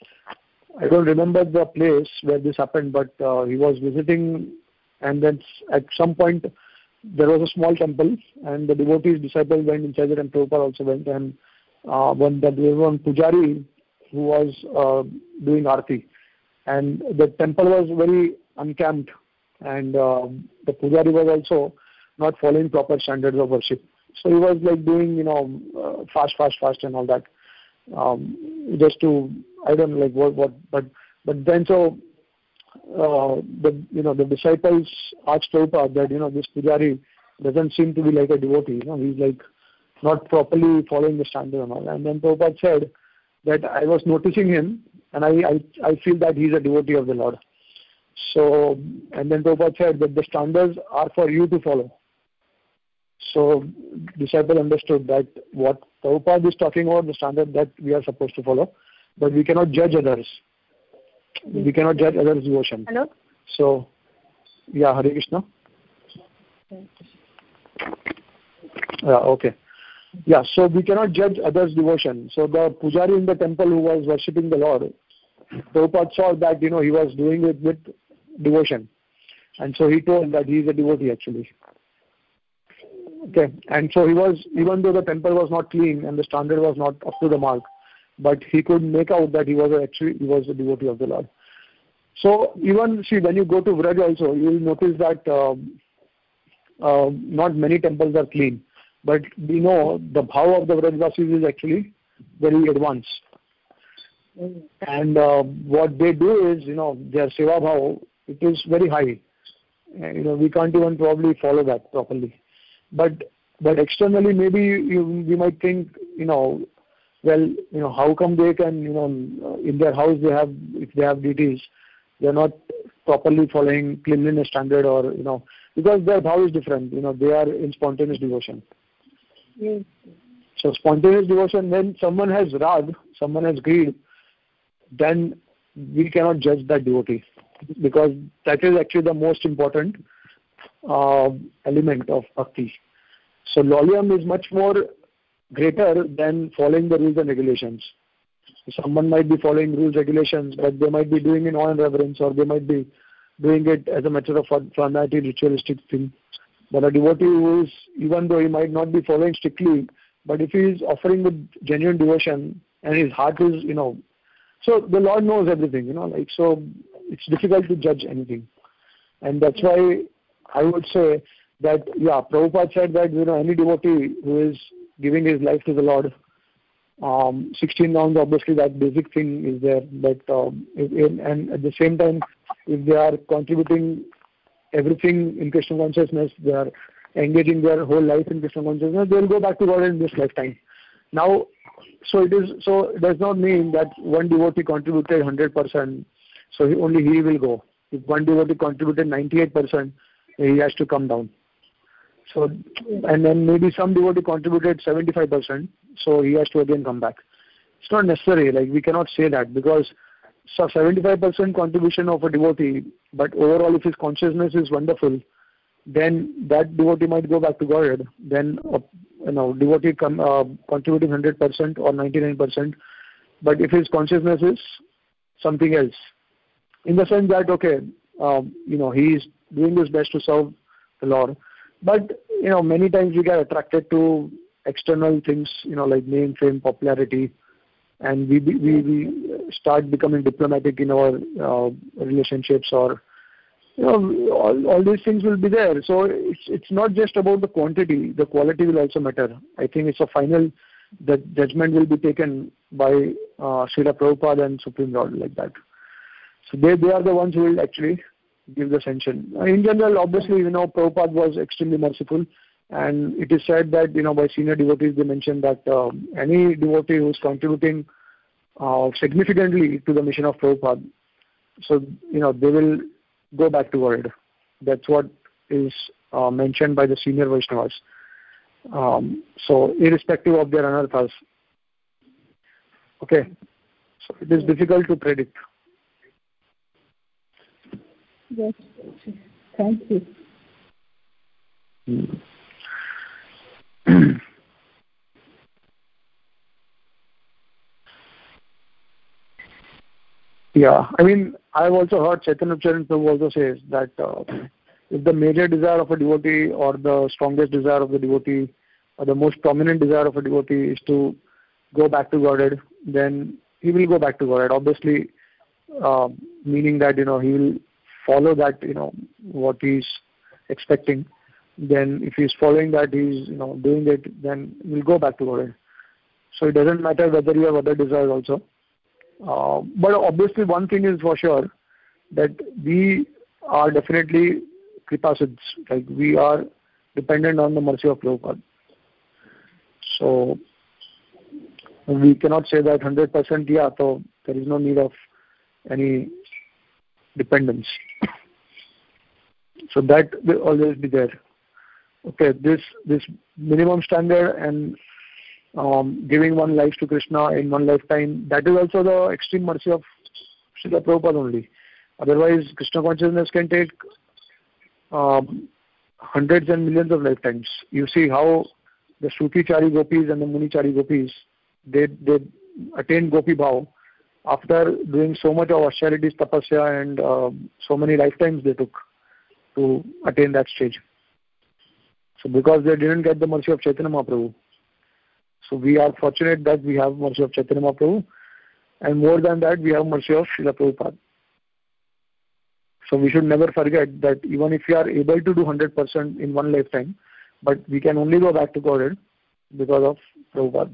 I don't remember the place where this happened, but uh, he was visiting, and then at some point there was a small temple, and the devotees, disciples went inside it, and Prabhupada also went, and uh, when there was one pujari who was uh, doing arati, and the temple was very unkempt, and uh, the pujari was also not following proper standards of worship. So he was like doing, you know, uh, fast, fast, fast and all that, um, just to, I don't know, like what, what, but, but then so, uh, the, you know, the disciples asked Prabhupada that, you know, this pujari doesn't seem to be like a devotee, you know, he's like not properly following the standard and all. And then Prabhupada said that I was noticing him, and I, I, I feel that he's a devotee of the Lord. So, and then Prabhupada said that the standards are for you to follow. So, disciple understood that what Prabhupada is talking about, the standard that we are supposed to follow, but we cannot judge others. We cannot judge others' devotion. Hello? So, yeah, Hare Krishna. Yeah, okay. Yeah, so we cannot judge others' devotion. So the pujari in the temple who was worshipping the Lord, Prabhupada saw that, you know, he was doing it with devotion. And so he told that he is a devotee actually. Okay, and so he was, even though the temple was not clean and the standard was not up to the mark, but he could make out that he was actually, he was a devotee of the Lord. So even, see, when you go to Vraj also, you will notice that um, uh, not many temples are clean. But we know the bhav of the Vrajvasis is actually very advanced. Mm. And uh, what they do is, you know, their seva bhav, it is very high. You know, we can't even probably follow that properly. But but externally, maybe you, we might think, you know, well, you know, how come they can, you know, in their house they have, if they have deities, they are not properly following cleanliness standard, or, you know, because their bhav is different. You know, they are in spontaneous devotion. Yes. So spontaneous devotion, when someone has rag, someone has greed, then we cannot judge that devotee, because that is actually the most important uh, element of bhakti. So lolium is much more greater than following the rules and regulations. Someone might be following rules, regulations, but they might be doing it on reverence, or they might be doing it as a matter of formality, ritualistic thing. But a devotee who is, even though he might not be following strictly, but if he is offering with genuine devotion and his heart is, you know, so the Lord knows everything, you know, like, so it's difficult to judge anything. And that's why I would say that, yeah, Prabhupada said that, you know, any devotee who is giving his life to the Lord, um, sixteen rounds, obviously that basic thing is there, but, um, if, and at the same time, if they are contributing everything in Krishna consciousness, they are engaging their whole life in Krishna consciousness, they will go back to God in this lifetime. Now, so it is. So it does not mean that one devotee contributed one hundred percent, so he, only he will go. If one devotee contributed ninety-eight percent, he has to come down. So, and then maybe some devotee contributed seventy-five percent, so he has to again come back. It's not necessary. Like, we cannot say that, because so seventy-five percent contribution of a devotee, but overall if his consciousness is wonderful, then that devotee might go back to Godhead. Then, uh, you know, devotee com- uh, contributing one hundred percent or ninety-nine percent, but if his consciousness is something else, in the sense that, okay, um, you know, he is doing his best to serve the Lord, but, you know, many times we get attracted to external things, you know, like name, fame, popularity, and we we we start becoming diplomatic in our uh, relationships, or, you know, all, all these things will be there. So it's it's not just about the quantity, the quality will also matter. I think it's a final, the judgment will be taken by uh, Srila Prabhupada and Supreme Lord, like that. So they, they are the ones who will actually give the sanction. In general, obviously, you know, Prabhupada was extremely merciful, and it is said that, you know, by senior devotees, they mentioned that uh, any devotee who is contributing uh, significantly to the mission of Prabhupada, so, you know, they will go back to Godhead. That's what is uh, mentioned by the senior Vaishnavas. Um, so, irrespective of their anarthas. Okay. So, it is difficult to predict. Yes. Thank you. Hmm. Yeah, I mean, I've also heard Chaitanya Charan Prabhu also says that uh, if the major desire of a devotee, or the strongest desire of the devotee, or the most prominent desire of a devotee is to go back to Godhead, then he will go back to Godhead. Obviously, uh, meaning that, you know, he will follow that, you know, what he's expecting. Then if he's following that, he's, you know, doing it, then he'll go back to Godhead. So it doesn't matter whether you have other desires also. Uh, but obviously one thing is for sure, that we are definitely Kripasiddhs, like we are dependent on the mercy of Prabhupada. So we cannot say that one hundred percent, yeah, so there is no need of any dependence. So that will always be there. Okay, this this minimum standard and um, giving one life to Krishna in one lifetime, that is also the extreme mercy of Srila Prabhupada only. Otherwise, Krishna consciousness can take um, hundreds and millions of lifetimes. You see how the Shruti-chari gopis and the Muni-chari gopis, they, they attained Gopi Bhav after doing so much of austerities, tapasya, and uh, so many lifetimes they took to attain that stage. So because they didn't get the mercy of Chaitanya Mahaprabhu. So we are fortunate that we have mercy of Chaitanya Mahaprabhu, and more than that, we have mercy of Srila Prabhupada. So we should never forget that even if we are able to do one hundred percent in one lifetime, but we can only go back to Godhead because of Prabhupada.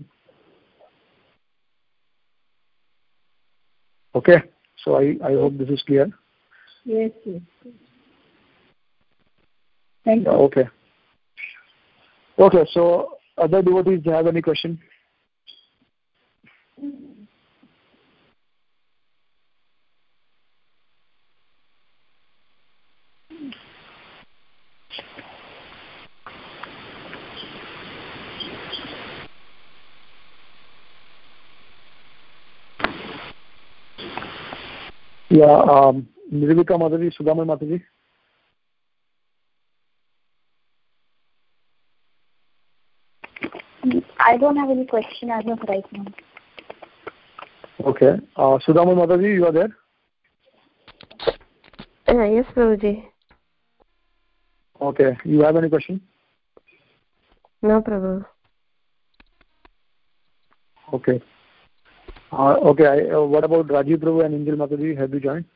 Okay, so I, I hope this is clear. Yes, yes. Thank you. Okay. Okay, so other devotees, do you have any question? Yeah, um, Nirvika Mataji, Sudama Mataji. don't have any question as of right now. Okay. Uh, Sudama Mataji, you are there? Uh, yes, Prabhuji. Okay. You have any question? No, Prabhu. Okay. Uh, okay. I, uh, what about Rajiv Prabhu and Angel Mataji? Have you joined?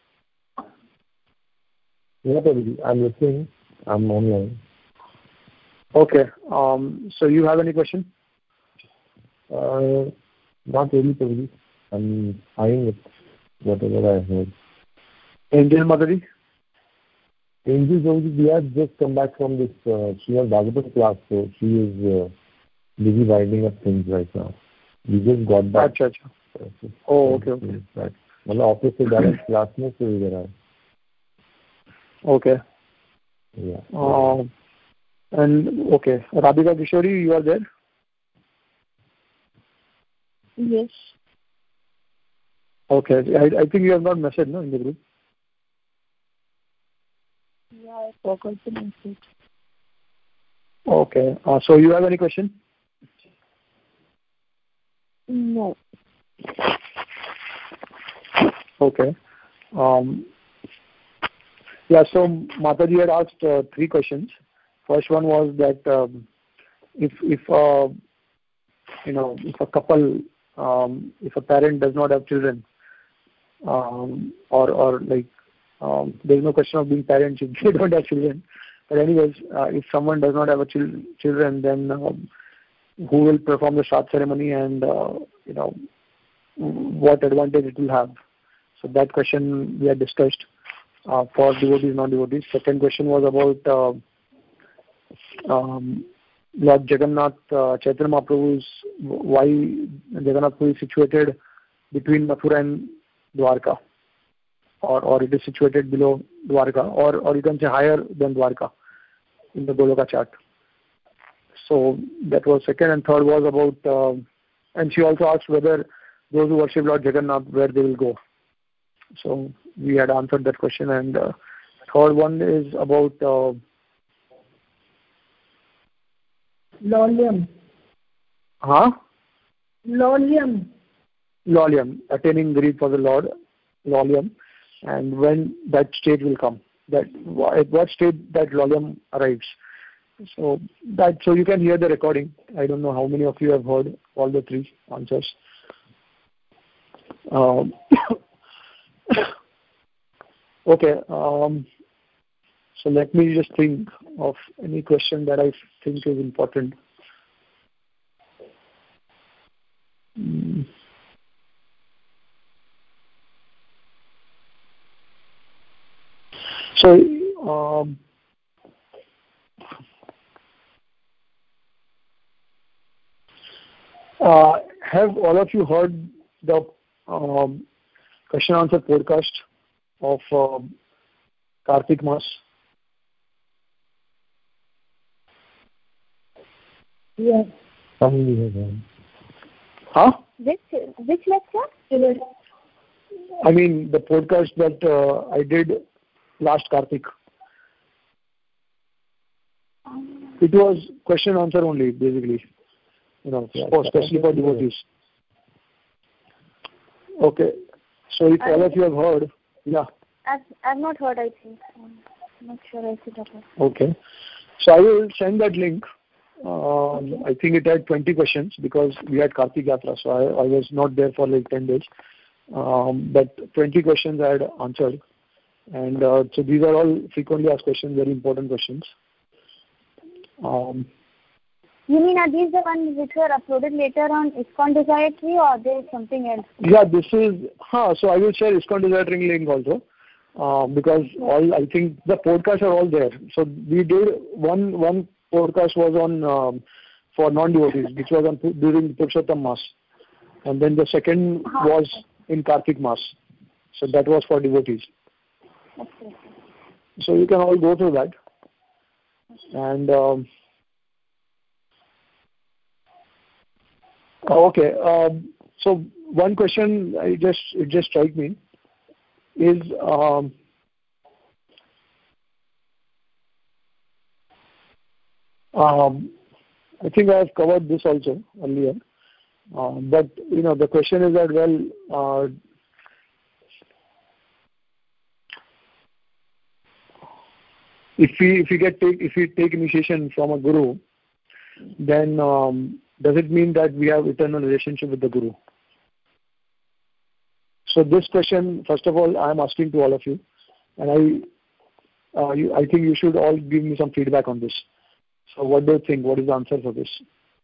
Yeah, Prabhuji. I'm listening. I'm online. Okay. Um, so you have any question? Uh, not really, Prabhuji. I'm fine with whatever I heard. Angel Mataji? Angel Prabhuji, we have just come back from this uh, Srimad Bhagavatam class, so she is uh, busy winding up things right now. We just got back. Achha, achha. Oh, okay, okay. Right. मतलब office से direct class में से इधर आए. Okay. Yeah. Um, and okay, Radhika Kishori, you are there? Yes. Okay. I, I think you have not messaged, no, in the group. Yeah, I forgot to message. Okay. Uh, so you have any question? No. Okay. Um, yeah, so Mataji had asked uh, three questions. First one was that um, if, if uh, you know, if a couple, um, if a parent does not have children, um, or, or like, um, there is no question of being parents if they don't have children. But anyways, uh, if someone does not have a chil- children, then um, who will perform the Shraddha ceremony, and uh, you know, what advantage it will have. So that question we had discussed uh, for devotees, non-devotees. Second question was about uh, um, Lord Jagannath, uh, Chaitanya Mahaprabhu's, why Jagannath Puri is situated between Mathura and Dwarka, or, or it is situated below Dwarka, or, or you can say higher than Dwarka in the Goloka chart. So that was second, and third was about, uh, and she also asked whether those who worship Lord Jagannath, where they will go. So we had answered that question, and uh, third one is about uh, Lolium. huh? Lolium. Lolium, attaining greed for the Lord, Lolium, and when that stage will come, that at what stage that Lolium arrives. So that so you can hear the recording. I don't know how many of you have heard all the three answers. Um, okay. Um, so let me just think of any question that I think is important. Mm. So, um, uh, have all of you heard the um, question answer podcast of uh, Kartik Mas? Yes. Huh? Which which lecture? I mean the podcast that uh, I did last Kartik. Um, It was question answer only, basically. You know, Yeah, for, especially for devotees. Okay. So if all of you have heard, yeah. I've I've not heard. I think. I'm not sure I should have heard. Okay. So I will send that link. Um, I think it had twenty questions because we had Kartik Yatra, so I, I was not there for like ten days. Um, but twenty questions I had answered. And uh, so these are all frequently asked questions, very important questions. Um, You mean are these the ones which were uploaded later on ISKCON Desire or there is something else? yeah, this is, huh, so I will share ISKCON Desiring link also. Uh, because all, I think the podcasts are all there. So we did one, one podcast was on, um, for non-devotees, which was on during Purushottam Mass. And then the second Uh-huh. was in Kartik Mass. So that was for devotees. Okay. So you can all go through that. And, um, okay, um, so one question I just, it just struck me is, um, um, I think I have covered this also earlier. Uh, but, you know, the question is that, well, uh, if we if we get take if we take initiation from a guru, then um, does it mean that we have eternal relationship with the guru? So this question, first of all, I am asking to all of you, and I uh, you, I think you should all give me some feedback on this. So what do you think? What is the answer for this?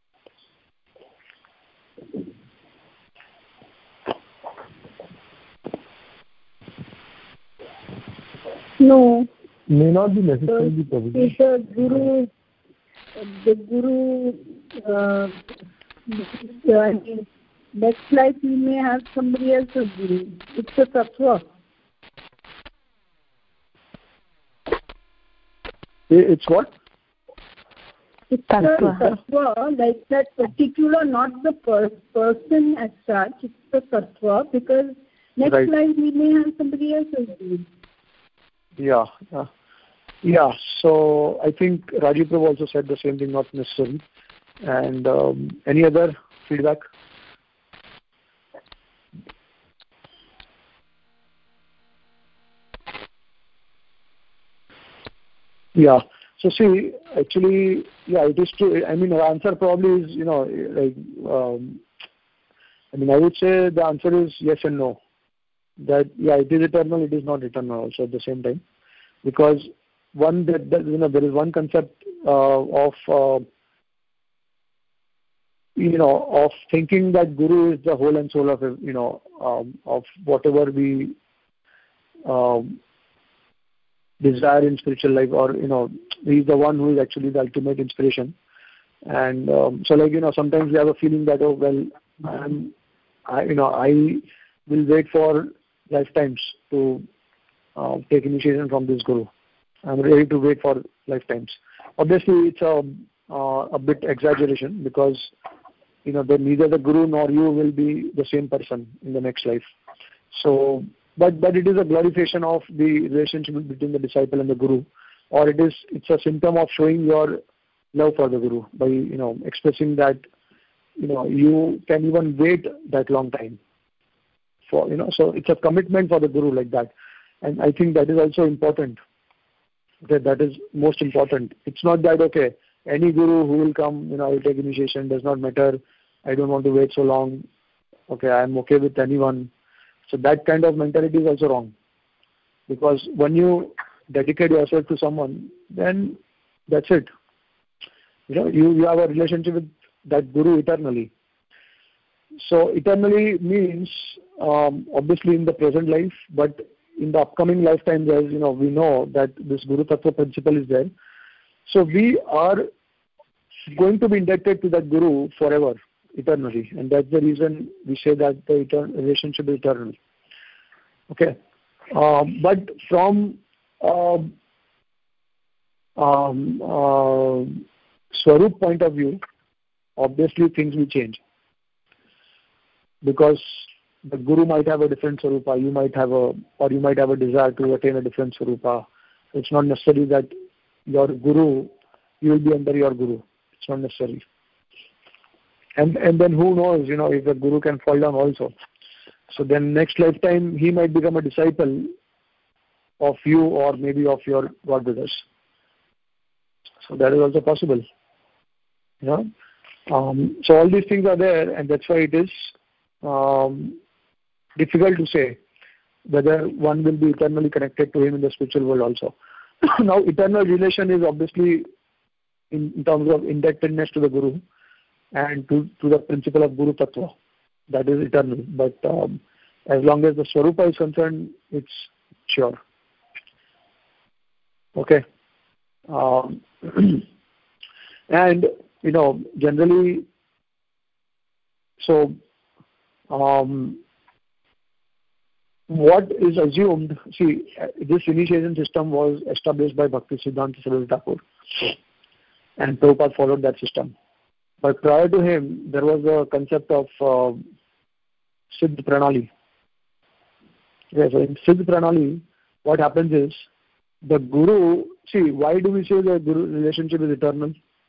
No. May not be necessarily So, Prabhuji. if the guru, the guru, uh, I mean, next life we may have somebody else's guru. It's a tattva. It's what? It's a tattva, like that particular, not the per- person as such. It's the tattva, because next Right. life we may have somebody else's guru. Yeah, yeah, yeah. So I think Rajiv Prabhu also said the same thing, not necessary. And um, any other feedback? Yeah. So see, actually, yeah, it is true. I mean, the answer probably is, you know, like, um, I mean, I would say the answer is yes and no. That, yeah, it is eternal, it is not eternal also at the same time. Because one, that, that you know, there is one concept uh, of, uh, you know, of thinking that Guru is the whole and soul of, you know, um, of whatever we um, desire in spiritual life, or, you know, he's the one who is actually the ultimate inspiration. And um, so, like, you know, sometimes we have a feeling that, oh, well, I'm, I, you know, I will wait for lifetimes to uh, take initiation from this Guru. I'm ready to wait for lifetimes. Obviously, it's a, uh, a bit exaggeration, because, you know, then neither the Guru nor you will be the same person in the next life. So, but but it is a glorification of the relationship between the disciple and the Guru, or it is it's a symptom of showing your love for the Guru by, you know, expressing that, you know, you can even wait that long time for, you know, so it's a commitment for the Guru like that. And I think that is also important. That that is most important. It's not that, okay, any Guru who will come, you know, I will take initiation, does not matter, I don't want to wait so long, okay, I am okay with anyone. So that kind of mentality is also wrong. Because when you dedicate yourself to someone, then that's it. You know, you, you have a relationship with that Guru eternally. So eternally means um, obviously in the present life, but in the upcoming lifetimes, as you know, we know that this Guru Tattva principle is there. So we are going to be indebted to that Guru forever, eternally, and that's the reason we say that the etern- relationship is eternal. Okay, um, but from uh, um, uh, Swarup point of view, obviously things will change, because the Guru might have a different Swarupa, you might have a, or you might have a desire to attain a different Swarupa. It's not necessary that your Guru, you will be under your Guru. It's not necessary. And and then who knows, you know, if the Guru can fall down also. So then next lifetime, he might become a disciple of you, or maybe of your God brothers. So that is also possible. You know? Um, so all these things are there, and that's why it is um, difficult to say whether one will be eternally connected to him in the spiritual world also. Now, eternal relation is obviously in, in terms of indebtedness to the Guru and to, to the principle of Guru Tattva. That is eternal. But um, as long as the Swarupa is concerned, it's sure. Okay. Um, and, you know, generally, so um, what is assumed, see, this initiation system was established by Bhaktisiddhanta Saraswati Thakur, and Prabhupada followed that system. But prior to him, there was a concept of uh, Siddh Pranali. Okay, so in Siddh Pranali, what happens is, the Guru, see, why do we say the Guru relationship is eternal?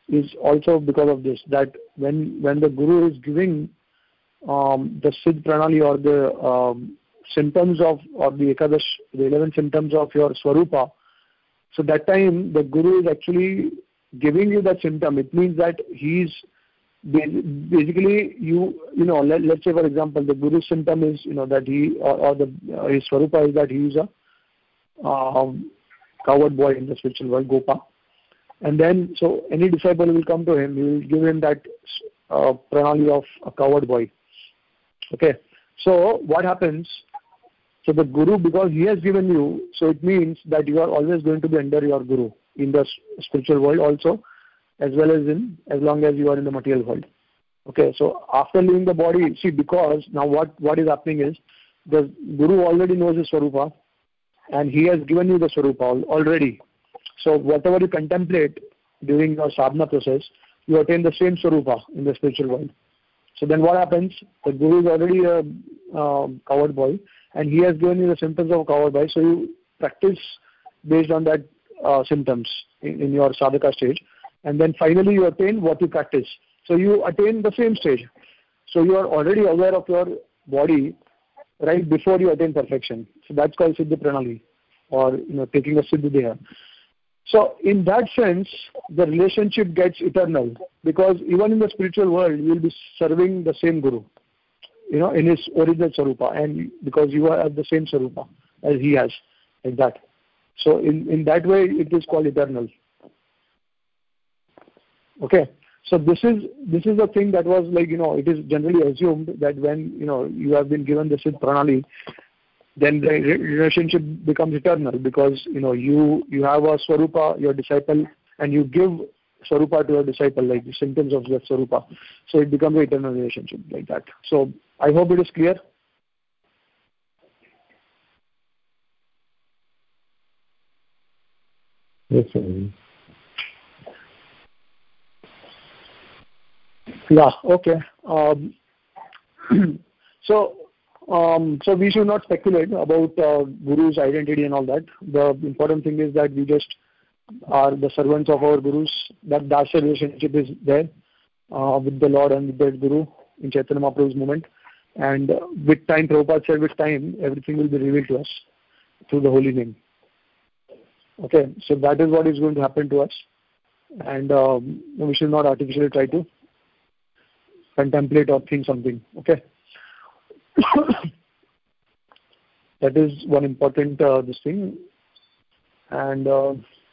is also because of this, that when when the Guru is giving um, the Siddh Pranali or the um, symptoms of, or the Ekadash, the eleven symptoms of your Swarupa, so that time the Guru is actually giving you that symptom. It means that he's basically, you you know, let, let's say for example, the Guru's symptom is, you know, that he, or, or the uh, his Swarupa is that he is a um, coward boy in the spiritual world, Gopa. And then, so any disciple will come to him, he will give him that uh, pranali of a coward boy. Okay. So what happens? So the Guru, because he has given you, so it means that you are always going to be under your Guru in the spiritual world also, as well as in, as long as you are in the material world. Okay. So after leaving the body, see, because now what, what is happening is, the Guru already knows his Swarupa, and he has given you the Swarupa already. So whatever you contemplate during your sadhana process, you attain the same Swarupa in the spiritual world. So then what happens? The Guru is already a um, coward boy, and he has given you the symptoms of a coward boy, so you practice based on that uh, symptoms in, in your sadhaka stage, and then finally you attain what you practice. So you attain the same stage. So you are already aware of your body right before you attain perfection. So that's called Siddhi Pranali, or you know, taking a Siddhi Deha. So in that sense, the relationship gets eternal, because even in the spiritual world, you will be serving the same Guru, you know, in his original Swarupa, and because you are at the same Swarupa as he has, like that. So in, in that way, it is called eternal. Okay. So this is this is the thing that was like, you know, it is generally assumed that when, you know, you have been given the Siddh Pranali, then the relationship becomes eternal, because, you know, you you have a Swarupa, your disciple, and you give Swarupa to your disciple, like the symptoms of that Swarupa. So it becomes an eternal relationship, like that. So I hope it is clear. Yes, sir. Yeah, okay. Um, so Um, so we should not speculate about uh, Guru's identity and all that. The important thing is that we just are the servants of our Gurus. That Dasya relationship is there uh, with the Lord and with the Guru in Chaitanya Mahaprabhu's movement. And uh, with time, Prabhupada said, with time, everything will be revealed to us through the holy name. Okay, so that is what is going to happen to us. And um, we should not artificially try to contemplate or think something. Okay. That is one important uh, this thing. And uh,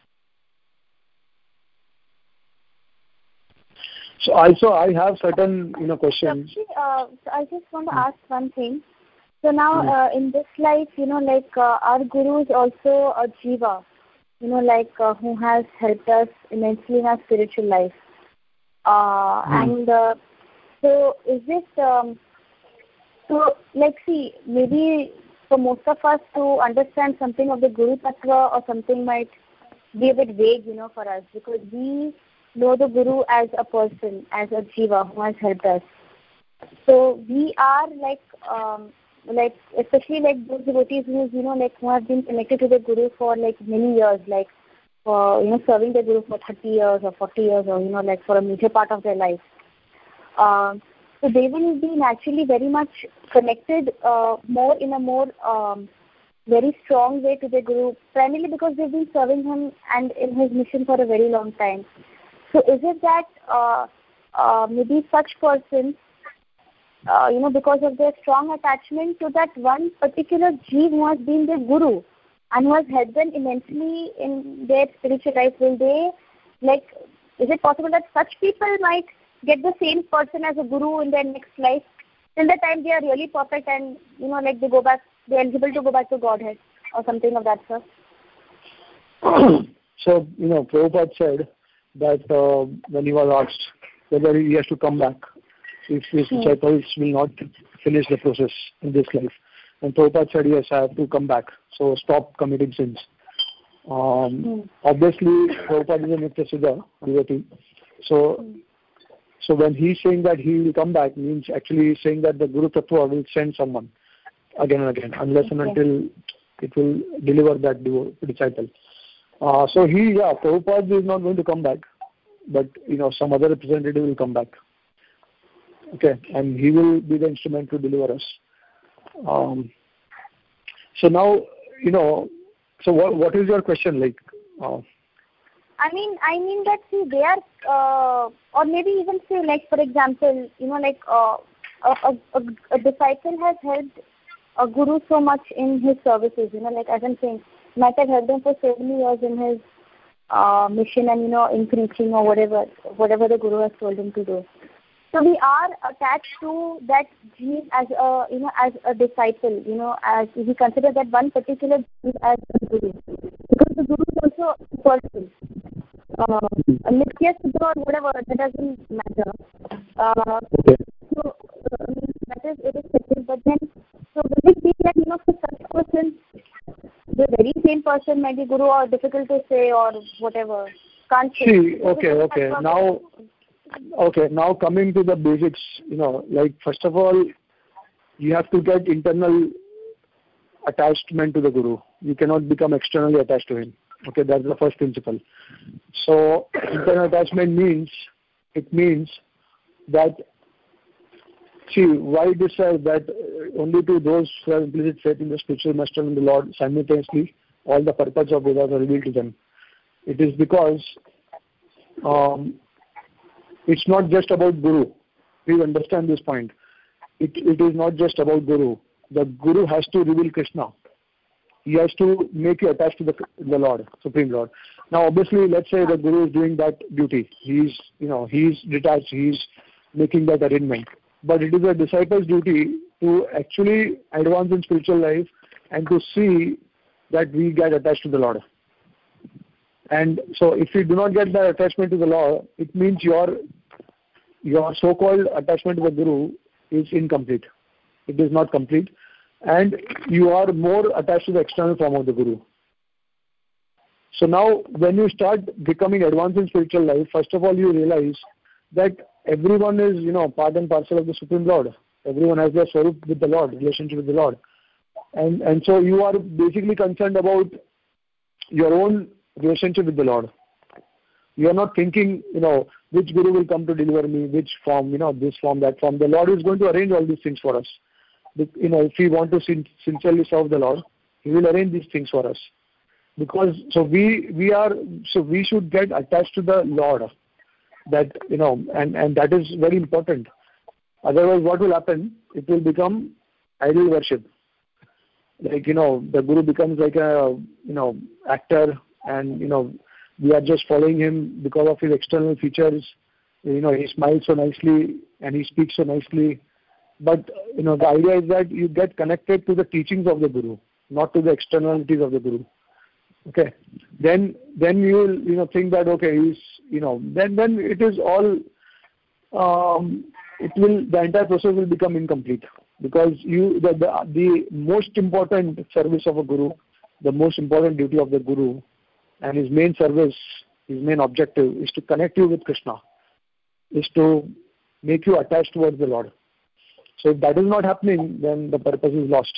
so also I have certain, you know, questions. Uh, so I just want to ask one thing. So now uh, in this life, you know, like uh, our Guru is also a Jiva, you know, like uh, who has helped us immensely in our spiritual life. Uh, mm. And uh, so is this... Um, So, like, see, maybe for most of us to understand something of the Guru Tattva or something might be a bit vague, you know, for us, because we know the Guru as a person, as a Jiva who has helped us. So we are like, um, like, especially like those devotees who, you know, like who have been connected to the Guru for like many years, like, for, you know, serving the Guru for thirty years or forty years, or, you know, like for a major part of their life. Um, So they will be naturally very much connected uh, more in a more um, very strong way to the Guru, primarily because they've been serving him and in his mission for a very long time. So is it that uh, uh, maybe such persons, uh, you know, because of their strong attachment to that one particular Jeev who has been their Guru and who has helped them immensely in their spiritual life, will they, like, is it possible that such people might get the same person as a Guru in their next life? Till the time they are really perfect and, you know, like they go back, they are eligible to go back to Godhead or something of that sort. So, you know, Prabhupada said that uh, when he was asked whether he has to come back if his hmm. disciples will not finish the process in this life. And Prabhupada said, yes, I have to come back. So stop committing sins. Um, hmm. Obviously, Prabhupada is a Nitya Siddha devotee. So, hmm. So when he's saying that he will come back, means actually he's saying that the Guru Tattva will send someone again and again, unless and until it will deliver that disciple. Uh, so he, yeah, Prabhupada is not going to come back. but you know some other representative will come back. Okay, and he will be the instrument to deliver us. Um, so now, you know, so what what is your question like? Uh, I mean, I mean that see, they are, uh, or maybe even say like, for example, you know, like uh, a, a, a disciple has helped a guru so much in his services. You know, like as I'm saying, might have helped him for seven years in his uh, mission and you know in preaching or whatever, whatever the guru has told him to do. So we are attached to that gene as a you know as a disciple. You know, as we consider that one particular gene as a guru, because the guru is also a person. Uh, a Nityas or whatever, that doesn't matter. Uh, okay. So uh, that is irrespective. But then, so will it be that you know for such person, the very same person might be guru or difficult to say or whatever? Can't say. See, okay, okay. Now, okay. Now coming to the basics, you know, like first of all, you have to get internal attachment to the guru. You cannot become externally attached to him. Okay, that's the first principle. So internal attachment means, it means that, see, why it is said that only to those who have implicit faith in the spiritual master and the Lord, simultaneously all the purpose of Vedas are revealed to them. It is because um, it's not just about Guru. Please understand this point. It, it is not just about Guru. The Guru has to reveal Krishna. He has to make you attached to the, the Lord, Supreme Lord. Now, obviously, let's say the Guru is doing that duty. He's, you know, he's detached. He's making that arrangement. But it is a disciple's duty to actually advance in spiritual life and to see that we get attached to the Lord. And so, if you do not get that attachment to the Lord, it means your your so-called attachment to the Guru is incomplete. It is not complete. And you are more attached to the external form of the Guru. So now, when you start becoming advanced in spiritual life, first of all, you realize that everyone is, you know, part and parcel of the Supreme Lord. Everyone has their swarup with the Lord, relationship with the Lord. And and so you are basically concerned about your own relationship with the Lord. You are not thinking, you know, which Guru will come to deliver me, which form, you know, this form, that form. The Lord is going to arrange all these things for us. You know, if we want to sin- sincerely serve the Lord, He will arrange these things for us. Because, so we we are, so we should get attached to the Lord. That, you know, and, and that is very important. Otherwise, what will happen? It will become idol worship. Like, you know, the Guru becomes like a, you know, actor, and, you know, we are just following him because of his external features. You know, he smiles so nicely and he speaks so nicely. But, you know, the idea is that you get connected to the teachings of the Guru, not to the externalities of the Guru. Okay. Then, then you will, you know, think that, okay, he's, you know, then, then it is all, um, it will, the entire process will become incomplete. Because you, the, the, the most important service of a Guru, the most important duty of the Guru, and his main service, his main objective is to connect you with Krishna, is to make you attached towards the Lord. So if that is not happening, then the purpose is lost.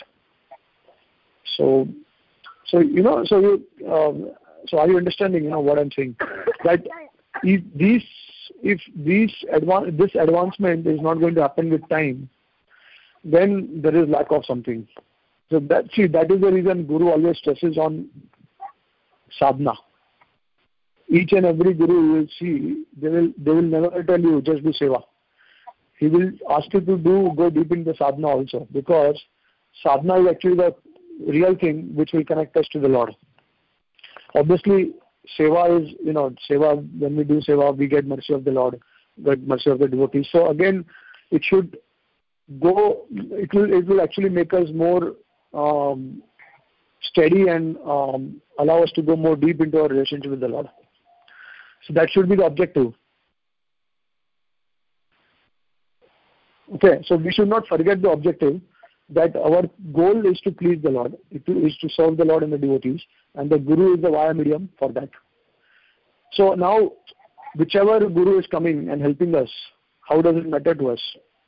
So, so you know, so you, um, so are you understanding? You know what I'm saying? That if these, if these advan- this advancement is not going to happen with time, then there is lack of something. So that see, that is the reason Guru always stresses on sadhana. Each and every Guru you will see, they will they will never tell you just do seva. He will ask you to do go deep in the sadhana also, because sadhana is actually the real thing which will connect us to the Lord. Obviously, seva is, you know, seva, when we do seva, we get mercy of the Lord, get mercy of the devotees. So again, it should go, it will it will actually make us more um, steady and um, allow us to go more deep into our relationship with the Lord. So that should be the objective. Okay, so we should not forget the objective, that our goal is to please the Lord, it is to serve the Lord and the devotees, and the Guru is the via medium for that. So now, whichever Guru is coming and helping us, how does it matter to us?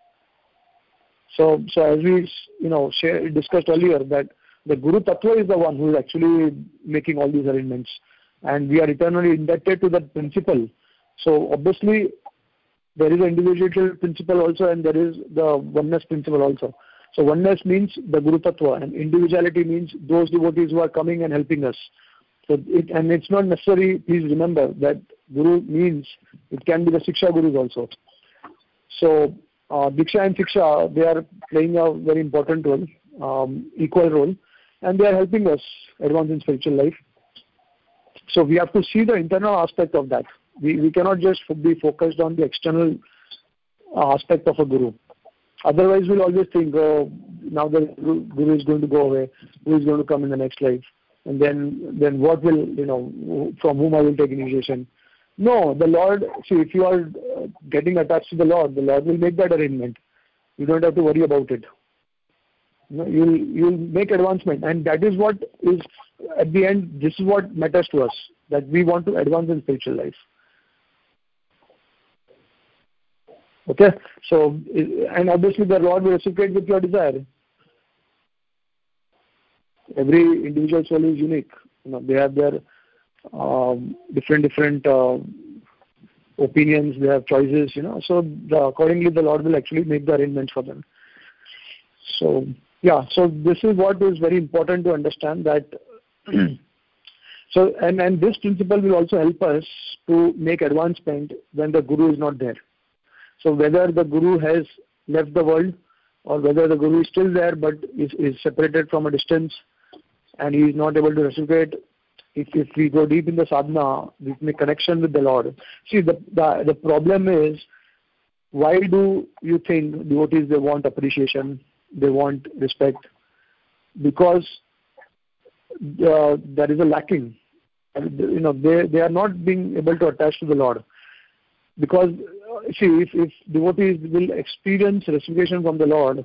So, so as we, you know, share, discussed earlier, that the Guru Tattva is the one who is actually making all these arrangements, and we are eternally indebted to that principle So obviously there is an individual principle also, and there is the oneness principle also. So oneness means the Guru Tattva, and individuality means those devotees who are coming and helping us. So it, and it's not necessary, please remember that Guru means it can be the Siksha Gurus also. So uh, Diksha and Siksha, they are playing a very important role, um, equal role, and they are helping us advance in spiritual life. So we have to see the internal aspect of that. We, we cannot just be focused on the external aspect of a Guru. Otherwise, we'll always think, oh, now the Guru is going to go away, who is going to come in the next life? And then, then what will, you know, from whom I will take initiation? No, the Lord, see, if you are getting attached to the Lord, the Lord will make that arrangement. You don't have to worry about it. You know, you'll, you'll make advancement. And that is what is, at the end, this is what matters to us, that we want to advance in spiritual life. Okay, so, and obviously the Lord will reciprocate with your desire. Every individual soul is unique. You know, they have their um, different, different uh, opinions, they have choices, you know, so the, accordingly the Lord will actually make the arrangements for them. So, yeah, so this is what is very important to understand, that so, and, and this principle will also help us to make advancement when the Guru is not there. So whether the Guru has left the world or whether the Guru is still there but is, is separated from a distance and he is not able to reciprocate, if, if we go deep in the sadhana, we make connection with the Lord. See, the, the, the problem is, why do you think devotees, they want appreciation, they want respect? Because uh, there is a lacking. You know, they, they are not being able to attach to the Lord. Because, see, if, if devotees will experience reciprocation from the Lord,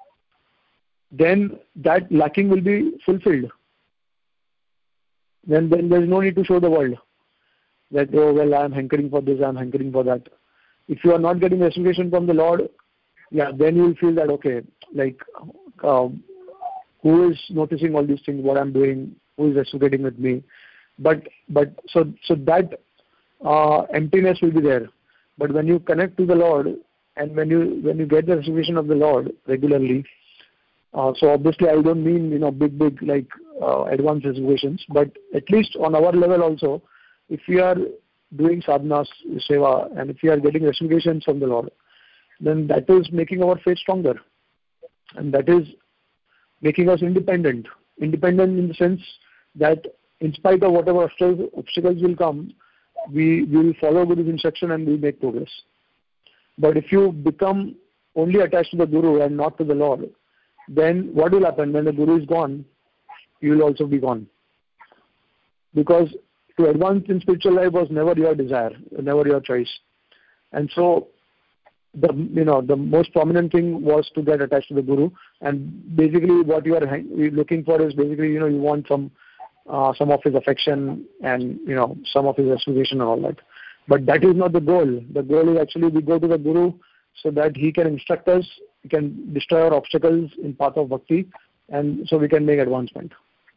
then that lacking will be fulfilled. Then, then there is no need to show the world that, oh, well, I am hankering for this, I am hankering for that. If you are not getting reciprocation from the Lord, yeah, then you will feel that, okay, like, uh, who is noticing all these things, what I am doing, who is reciprocating with me? But, but so, so that uh, emptiness will be there. But when you connect to the Lord, and when you when you get the reciprocation of the Lord regularly, uh, so obviously I don't mean, you know, big big like uh, advanced reciprocations, but at least on our level also, if we are doing sadhana seva and if we are getting reciprocations from the Lord, then that is making our faith stronger, and that is making us independent. Independent in the sense that in spite of whatever obstacles, obstacles will come, we will follow Guru's instruction and we will make progress. But if you become only attached to the Guru and not to the Lord, then what will happen? When the Guru is gone, you will also be gone. Because to advance in spiritual life was never your desire, never your choice. And so, the you know the most prominent thing was to get attached to the Guru. And basically, what you are looking for is basically, you know, you want some Uh, some of his affection and, you know, some of his reciprocation and all that. But that is not the goal. The goal is actually we go to the Guru so that he can instruct us, he can destroy our obstacles in path of bhakti, and so we can make advancement.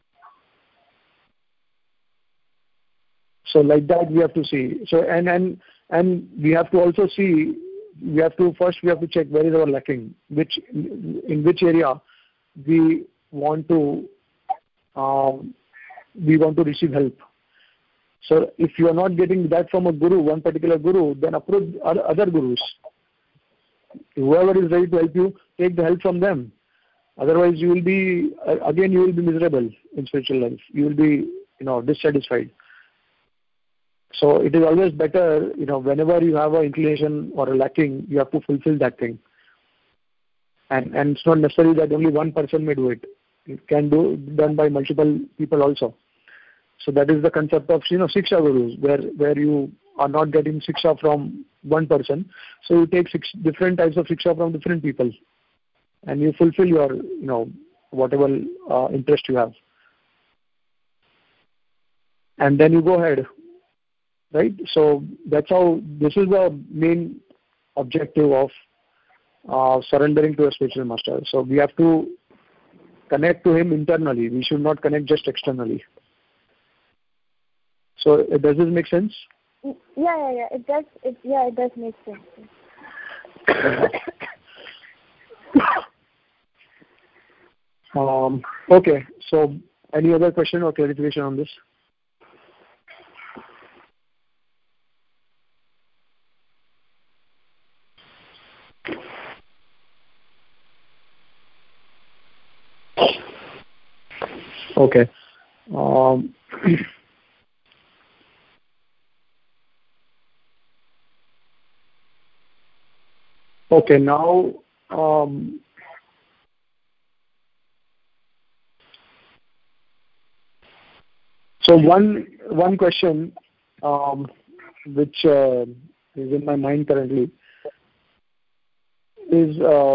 So like that we have to see. So and and and we have to also see. We have to first we have to check where is our lacking, which in which area we want to. Um, we want to receive help. So if you are not getting that from a guru, one particular guru, then approach other gurus. Whoever is ready to help you, take the help from them. Otherwise you will be, again you will be miserable in spiritual life. You will be, you know, dissatisfied. So it is always better, you know, whenever you have an inclination or a lacking, you have to fulfill that thing. And, and it's not necessary that only one person may do it. It can do done by multiple people also. So that is the concept of, you know, Siksha Gurus, where where you are not getting Siksha from one person. So you take six different types of Siksha from different people, and you fulfill your, you know, whatever uh, interest you have. And then you go ahead, right? So that's how, this is the main objective of uh, surrendering to a spiritual master. So we have to connect to him internally. We should not connect just externally. So does this make sense? Yeah, yeah, yeah. It does. It yeah, it does make sense. um, okay. So, any other question or clarification on this? Okay. Um, okay. Now, um, so one one question um, which uh, is in my mind currently is uh,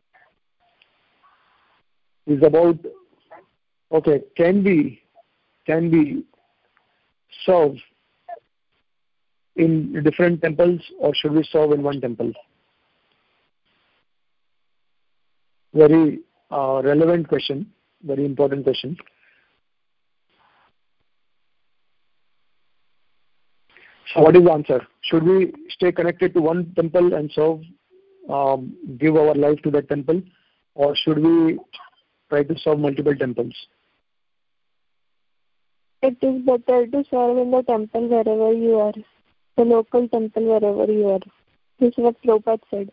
is about, okay, can we can we serve in different temples, or should we serve in one temple? Very uh, relevant question, very important question. So what is the answer? Should we stay connected to one temple and serve, um, give our life to that temple, or should we try to serve multiple temples? It is better to serve in the temple wherever you are, the local temple wherever you are. This is what Prabhupada said.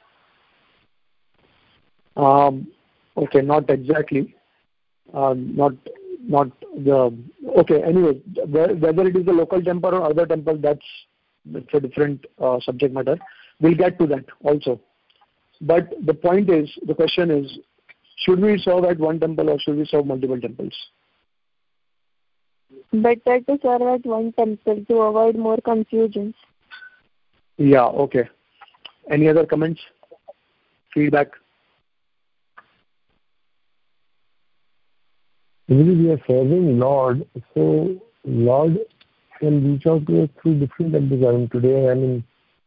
Um, okay, not exactly. Uh, not not the okay. Anyway, whether it is the local temple or other temple, that's that's a different uh, subject matter. We'll get to that also. But the point is, the question is, should we serve at one temple or should we serve multiple temples? Better to serve at one temple to avoid more confusions. Yeah. Okay. Any other comments? Feedback? Really, we are serving Lord, so Lord can reach out to us through different temples. I mean, today, I mean,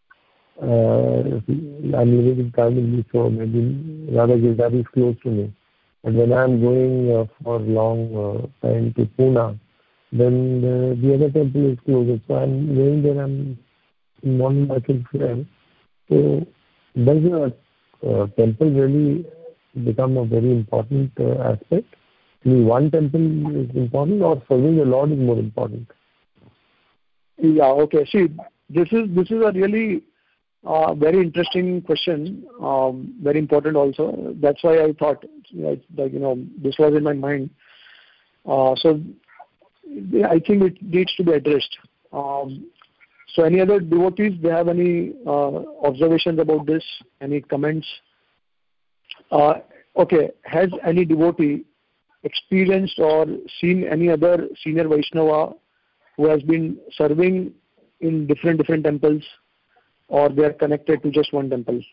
uh, I'm living in Tamil, so maybe Radha Girdhar is close to me. And when I'm going uh, for long uh, time to Pune, then the, the other temple is closer. So I'm going there, I'm in morning market prayer. So does a uh, temple really become a very important uh, aspect? I mean, one temple is important, or serving the Lord is more important? Yeah. Okay. See, this is this is a really uh, very interesting question. Um, very important also. That's why I thought, like, like you know, this was in my mind. Uh, so I think it needs to be addressed. Um, so, any other devotees? They have any uh, observations about this? Any comments? Uh, okay. Has any devotee experienced or seen any other senior Vaishnava who has been serving in different different temples, or they are connected to just one temple?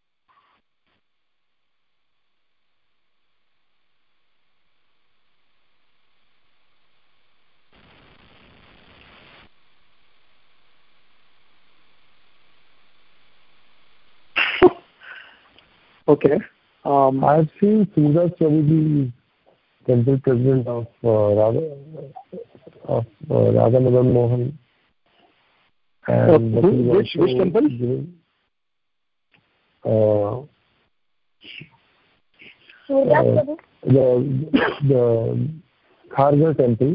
Okay. Um, I've seen Suraj Prabhuji, temple president of uh, Radha, of uh, Radha Madan Mohan. And uh, who, which which temple? Given, uh, Surya uh, the the Kharghar temple.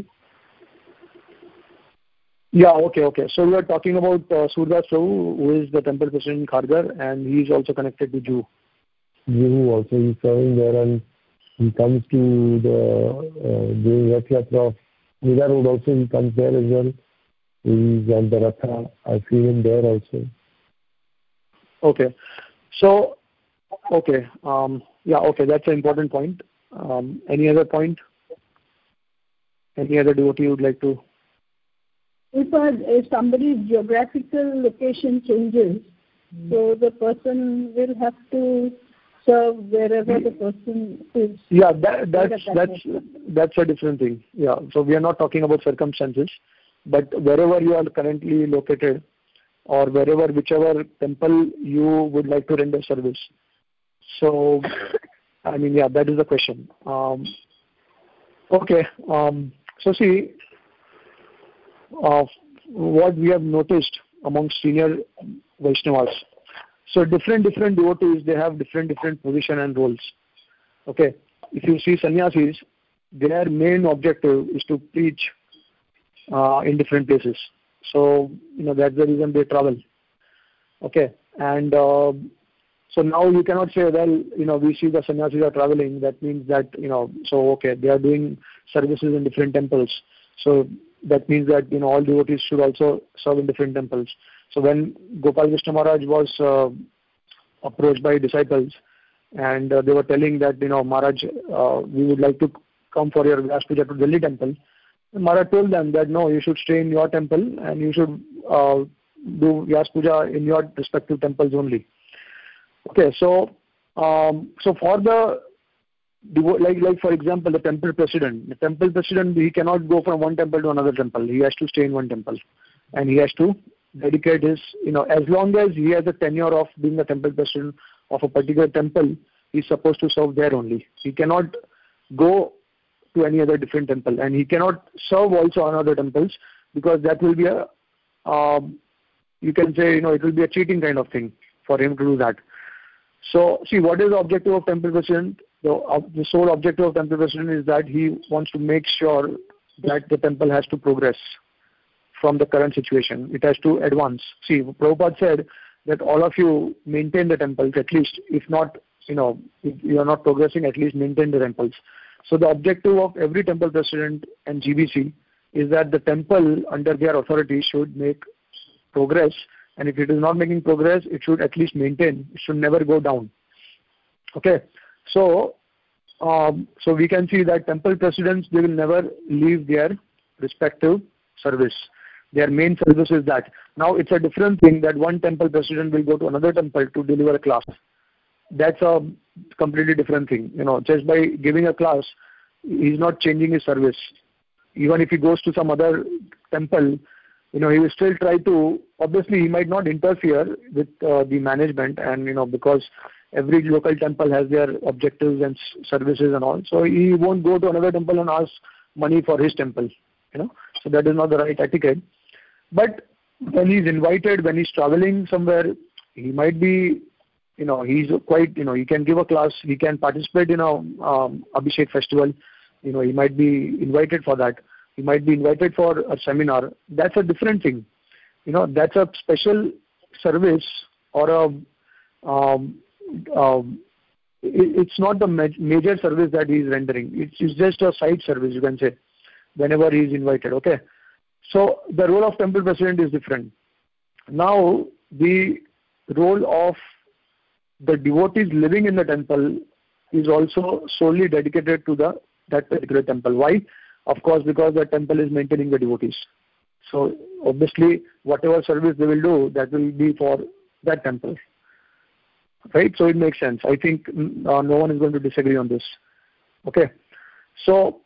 Yeah, okay, okay. So we are talking about uh, Surdas Prabhu, who is the temple president in Kharghar, and he is also connected to Jew. Jew also, he's serving there, and he comes to the uh, during Rath Yatra of Mira Road also, he comes there as well. He's on the Ratha. I see him there also. Okay. So, okay. Um, yeah, okay, that's an important point. Um, any other point? Any other devotee you would like to? If, a, if somebody's geographical location changes, mm. so the person will have to serve wherever the person is. Yeah, that, that's that's that's a different thing. Yeah, so we are not talking about circumstances, but wherever you are currently located, or wherever, whichever temple you would like to render service. So, I mean, yeah, that is the question. Um, okay. Um, so see, uh, what we have noticed among senior Vaishnavas. So different different devotees, they have different different position and roles. Okay, if you see sannyasis, their main objective is to preach uh, in different places. So you know that's the reason they travel. Okay, and uh, so now you cannot say, well, you know, we see the sannyasis are traveling. That means that you know, so okay, they are doing services in different temples. So that means that you know all devotees should also serve in different temples. So when Gopal Krishna Maharaj was uh, approached by disciples, and uh, they were telling that you know Maharaj, uh, we would like to come for your Vyas Puja to Delhi temple. And Maharaj told them that no, you should stay in your temple and you should uh, do Vyas Puja in your respective temples only. Okay, so um, so for the like like for example the temple president, the temple president he cannot go from one temple to another temple. He has to stay in one temple, and he has to dedicate his you know as long as he has a tenure of being the temple president of a particular temple, he's supposed to serve there only. He cannot go to any other different temple, and he cannot serve also on other temples, because that will be a um, you can say you know it will be a cheating kind of thing for him to do that. So see, what is the objective of temple president? The, uh, the sole objective of temple president is that he wants to make sure that the temple has to progress from the current situation. It has to advance. See, Prabhupada said that all of you maintain the temples, at least, if not, you know, if you are not progressing, at least maintain the temples. So the objective of every temple president and G B C is that the temple under their authority should make progress, and if it is not making progress, it should at least maintain. It should never go down. Okay, so um, so we can see that temple presidents, they will never leave their respective service. Their main service is that. Now it's a different thing that one temple president will go to another temple to deliver a class. That's a completely different thing. You know, just by giving a class, he's not changing his service. Even if he goes to some other temple, you know, he will still try to, obviously he might not interfere with uh, the management, and, you know, because every local temple has their objectives and services and all. So he won't go to another temple and ask money for his temple, you know. So that is not the right etiquette. But when he's invited, when he's traveling somewhere, he might be, you know, he's quite, you know, he can give a class, he can participate in a um, Abhishek festival, you know, he might be invited for that. He might be invited for a seminar. That's a different thing. You know, that's a special service or a, um, um, it, it's not the ma- major service that he is rendering. It's, it's just a side service, you can say, whenever he is invited, okay? So the role of temple president is different. Now, the role of the devotees living in the temple is also solely dedicated to the that particular temple. Why? Of course, because the temple is maintaining the devotees. So obviously, whatever service they will do, that will be for that temple. Right? So it makes sense. I think uh, no one is going to disagree on this. Okay. So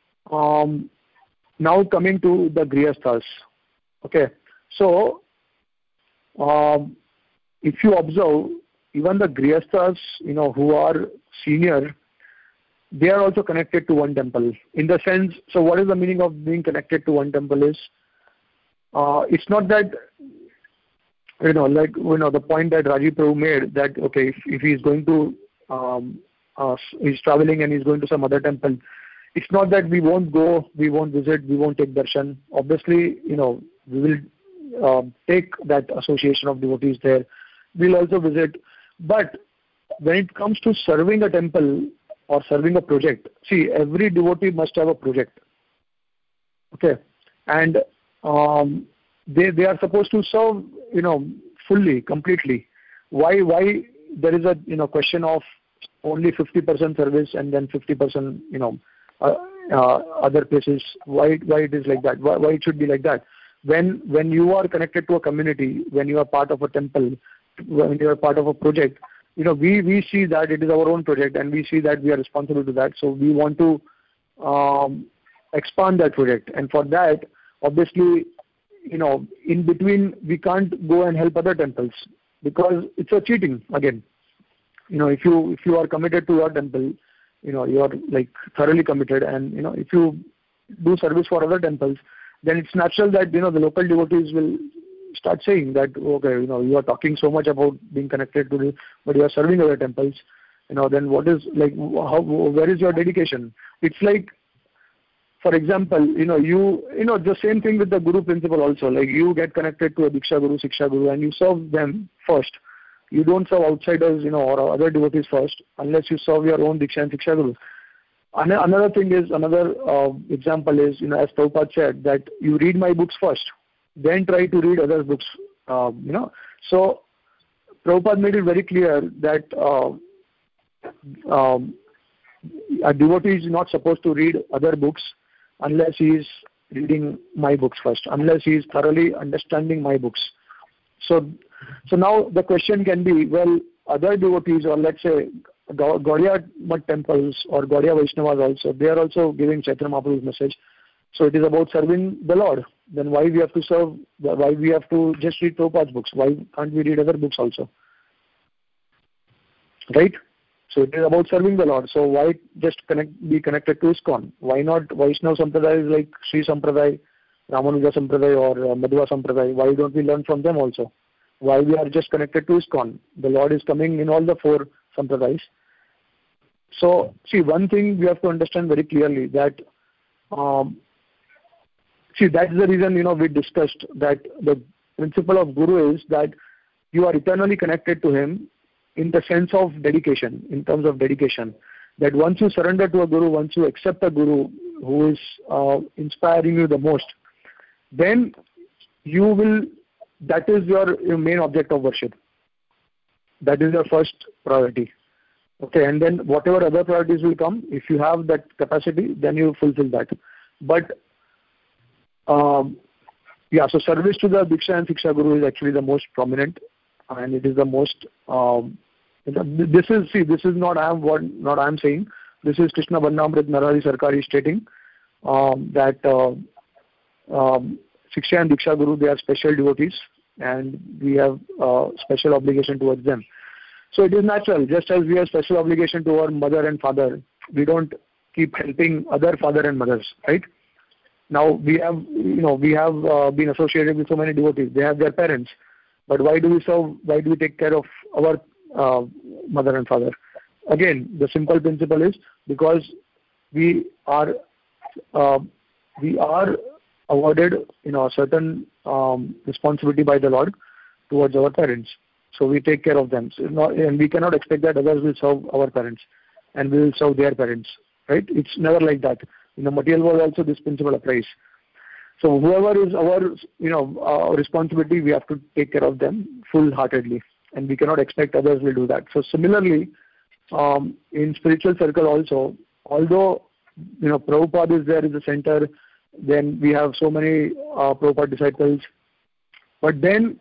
um, now coming to the Grihasthas. Okay. So um, if you observe, even the Grihasthas, you know, who are senior, they are also connected to one temple. In the sense, so what is the meaning of being connected to one temple is, uh, it's not that, you know, like, you know, the point that Rajiv Prabhu made, that, okay, if, if he is going to, um, uh, he's traveling and he's going to some other temple, it's not that we won't go, we won't visit, we won't take darshan. Obviously, you know, we will uh, take that association of devotees there. We'll also visit. But when it comes to serving a temple or serving a project, see, every devotee must have a project. Okay. And um, they they are supposed to serve, you know, fully, completely. Why why there is a, you know, question of only fifty percent service and then fifty percent, you know, uh, uh, other places? Why why it is like that? Why, why it should be like that? When when you are connected to a community, when you are part of a temple, when you are part of a project, you know, we, we see that it is our own project and we see that we are responsible to that. So we want to um, expand that project. And for that, obviously, you know, in between, we can't go and help other temples because it's a cheating again. You know, if you, if you are committed to your temple, you know, you are like thoroughly committed, and, you know, if you do service for other temples, then it's natural that, you know, the local devotees will start saying that, okay, you know, you are talking so much about being connected to the, but you are serving other temples, you know, then what is, like, how, where is your dedication? It's like, for example, you know, you, you know, the same thing with the Guru principle also, like you get connected to a Diksha Guru, Siksha Guru, and you serve them first. You don't serve outsiders, you know, or other devotees first, unless you serve your own Diksha and Siksha Guru. Another thing is, another uh, example is, you know, as Prabhupada said, that you read my books first, then try to read other books, uh, you know. So, Prabhupada made it very clear that uh, um, a devotee is not supposed to read other books unless he is reading my books first, unless he is thoroughly understanding my books. So, so now the question can be, well, other devotees, or let's say Gaudiya Math temples or Gaudiya Vaishnavas also, they are also giving Chaitanya Mahaprabhu's message. So it is about serving the Lord. Then why we have to serve, why we have to just read Prabhupada's books? Why can't we read other books also? Right? So it is about serving the Lord. So why just connect, be connected to ISKCON? Why not Vaishnava Sampradayas like Sri Sampradaya, Ramanuja Sampradaya, or uh, Madhva Sampradaya? Why don't we learn from them also? Why we are just connected to ISKCON? The Lord is coming in all the four Sampradayas. So, see, one thing we have to understand very clearly that, um, see, that's the reason, you know, we discussed that the principle of Guru is that you are eternally connected to him in the sense of dedication, in terms of dedication. That once you surrender to a Guru, once you accept a Guru who is uh, inspiring you the most, then you will, that is your, your main object of worship. That is your first priority. Okay, and then whatever other priorities will come, if you have that capacity, then you fulfill that. But, um, yeah, so service to the Diksha and Siksha Guru is actually the most prominent, and it is the most, um, this is, see, this is not I am what not I am saying. This is Krishna Bandhamrit Narahari Sarkar is stating um, that uh, um, Siksha and Diksha Guru, they are special devotees, and we have uh, special obligation towards them. So it is natural, just as we have special obligation to our mother and father, we don't keep helping other father and mothers, right? Now we have, you know, we have uh, been associated with so many devotees. They have their parents, but why do we serve? Why do we take care of our uh, mother and father? Again, the simple principle is because we are uh, we are awarded, you know, a certain um, responsibility by the Lord towards our parents. So we take care of them. So not, and we cannot expect that others will serve our parents and we will serve their parents, right? It's never like that. In the material world also this principle applies. So whoever is our, you know, our responsibility, we have to take care of them full-heartedly, and we cannot expect others will do that. So similarly, um, in spiritual circle also, although, you know, Prabhupada is there in the center, then we have so many uh, Prabhupada disciples, but then,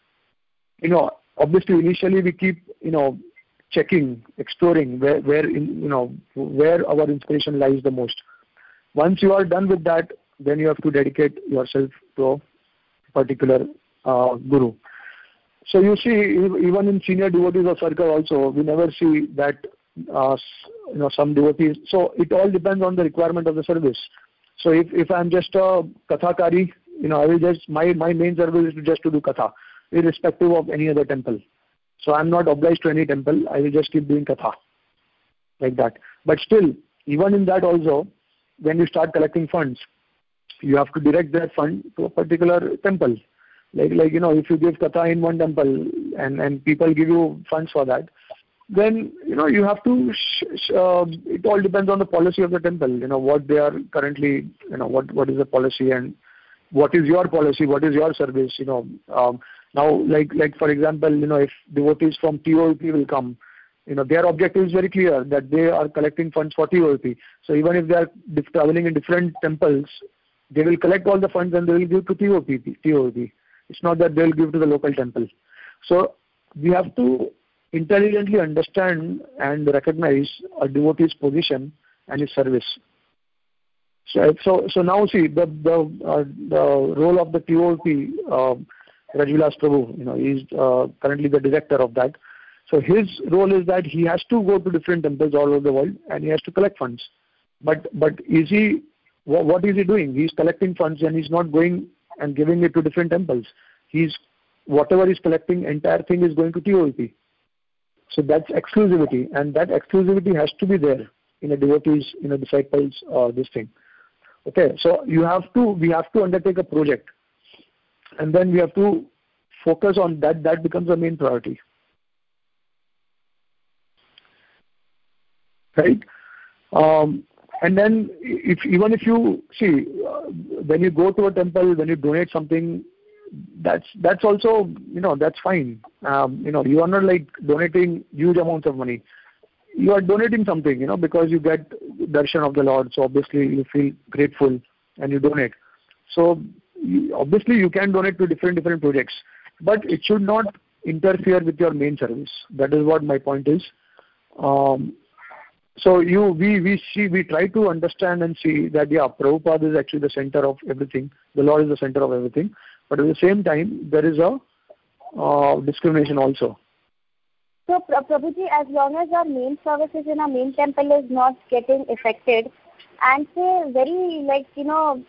you know, obviously, initially we keep, you know, checking, exploring where, where in, you know, where our inspiration lies the most. Once you are done with that, then you have to dedicate yourself to a particular uh, guru. So you see, even in senior devotees of circle also, we never see that, uh, you know, some devotees. So it all depends on the requirement of the service. So if, if I'm just a kathakari, you know, I will just, my, my main service is just to do katha, irrespective of any other temple. So I'm not obliged to any temple. I will just keep doing katha, like that. But still, even in that also, when you start collecting funds, you have to direct that fund to a particular temple. Like, like you know, if you give katha in one temple and, and people give you funds for that, then, you know, you have to, sh- sh- uh, it all depends on the policy of the temple, you know, what they are currently, you know, what, what is the policy and what is your policy, what is your service, you know. Um, now, like, like for example, you know, if devotees from T O E P will come, you know, their objective is very clear that they are collecting funds for T O E P. So even if they are dif- traveling in different temples, they will collect all the funds and they will give to T O E P. T O E P. It's not that they will give to the local temple. So we have to intelligently understand and recognize a devotee's position and his service. So, so, so now see the the uh, the role of the T O E P, uh, Rajvilas Prabhu, you know, he is uh, currently the director of that. So his role is that he has to go to different temples all over the world and he has to collect funds. But but is he what, what is he doing? He's collecting funds and he's not going and giving it to different temples. He's whatever he's collecting, entire thing is going to T O E P. So that's exclusivity, and that exclusivity has to be there in a devotees, in a disciples, uh, this thing. Okay, so you have to, we have to undertake a project, and then we have to focus on that. That becomes our main priority, right? Um, and then, if even if you see, uh, when you go to a temple, when you donate something, that's that's also, you know, that's fine. Um, you know, you are not like donating huge amounts of money. You are donating something, you know, because you get darshan of the Lord. So obviously you feel grateful and you donate. So you, obviously you can donate to different different projects, but it should not interfere with your main service. That is what my point is. Um, so you we we see we try to understand and see that yeah, Prabhupada is actually the center of everything. The Lord is the center of everything. But at the same time, there is a uh, discrimination also. So, Prabhuji, as long as our main services in our main temple is not getting affected, and say very like, you know,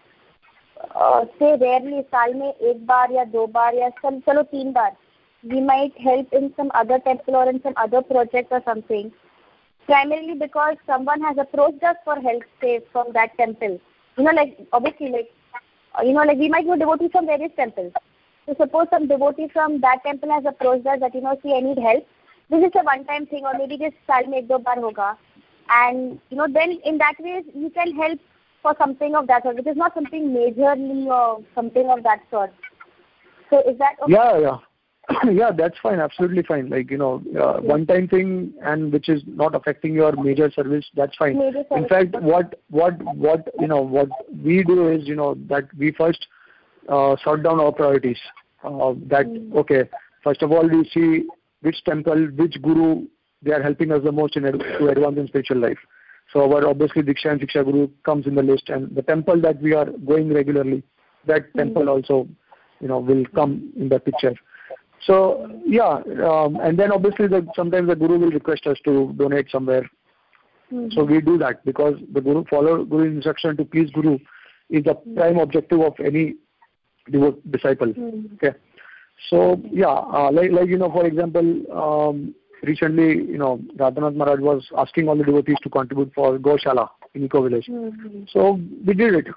uh, say rarely, saal mein ek baar ya do baar ya chalo, chalo teen baar, we might help in some other temple or in some other project or something, primarily because someone has approached us for help, say, from that temple. You know, like, obviously, like, you know, like we might know devotees from various temples. So suppose some devotee from that temple has approached us that, you know, see, I need help. This is a one-time thing, or maybe this saal mein ek do baar hoga. And, you know, then in that way, you can help for something of that sort, which is not something majorly or something of that sort. So is that okay? Yeah, yeah. Yeah, that's fine, absolutely fine. Like, you know, uh, okay. one-time thing and which is not affecting your major service, that's fine. Major In service. fact, what, what, what, you know, what we do is, you know, that we first uh, sort down our priorities. Uh, that, mm. okay, first of all, we see which temple, which guru, they are helping us the most in ad- to advance in spiritual life. So our, obviously, Diksha and Shiksha Guru comes in the list, and the temple that we are going regularly, that mm. temple also, you know, will come in the picture. So, yeah, um, and then obviously the, sometimes the Guru will request us to donate somewhere. Mm-hmm. So we do that because the Guru, follow Guru's instruction to please Guru is the mm-hmm. prime objective of any devote disciple. Mm-hmm. Okay. So, yeah, uh, like, like, you know, for example, um, recently, you know, Radhanath Maharaj was asking all the devotees to contribute for Goshala in Eco Village. Mm-hmm. So we did it.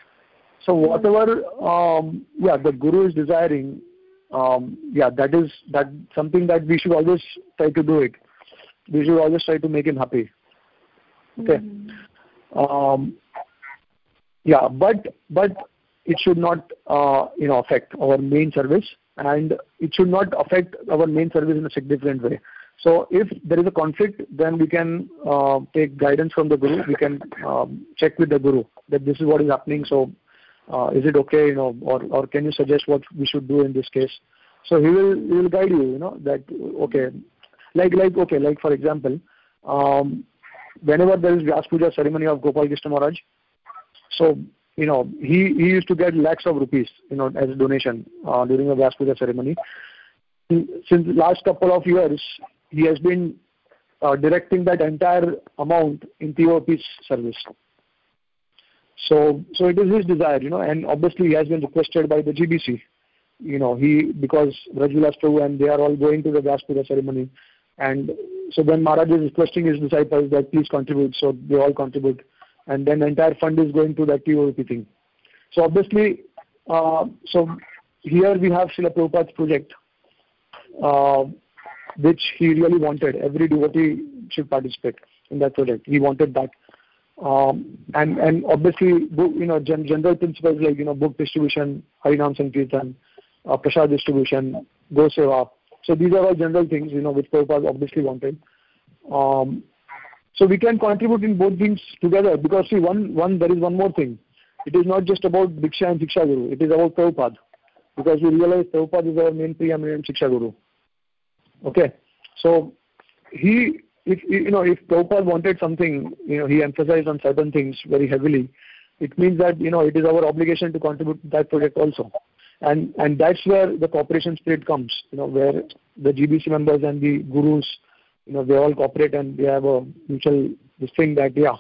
So whatever, um, yeah, the Guru is desiring, Um, yeah, that is that something that we should always try to do it. We should always try to make him happy. Okay. Mm-hmm. Um, yeah, but but it should not uh, you know affect our main service, and it should not affect our main service in a significant way. So if there is a conflict, then we can uh, take guidance from the Guru. We can um, check with the Guru that this is what is happening. So. Uh, is it okay, you know, or, or can you suggest what we should do in this case? So he will he will guide you, you know, that, okay, like, like okay, like for example, um, whenever there is Vyas Puja ceremony of Gopal Krishna Maharaj, so, you know, he, he used to get lakhs of rupees, you know, as a donation uh, during the Vyas Puja ceremony. Since the last couple of years, he has been uh, directing that entire amount in T O P's service. So, so it is his desire, you know, and obviously he has been requested by the G B C, you know, he, because Rajvilas Prabhu and they are all going to the Vyas Puja ceremony, and so then Maharaj is requesting his disciples that please contribute, so they all contribute, and then the entire fund is going to that T O P thing. So obviously, uh, so here we have Srila Prabhupada's project, uh, which he really wanted. Every devotee should participate in that project. He wanted that. Um, and, and obviously, you know, gen- general principles like, you know, book distribution, Harinam Sankirtan, uh, Prasad distribution, Go Seva. So these are all general things, you know, which Prabhupada obviously wanted. Um, so we can contribute in both things together because, see, one, one, there is one more thing. It is not just about Diksha and Shiksha Guru. It is about Prabhupada. Because we realize Prabhupada is our main preeminent Shiksha Guru. Okay. So he... If you know, if Prabhupada wanted something, you know, he emphasized on certain things very heavily. It means that, you know, it is our obligation to contribute to that project also, and and that's where the cooperation spirit comes. You know, where the G B C members and the gurus, you know, they all cooperate and they have a mutual this thing that yeah,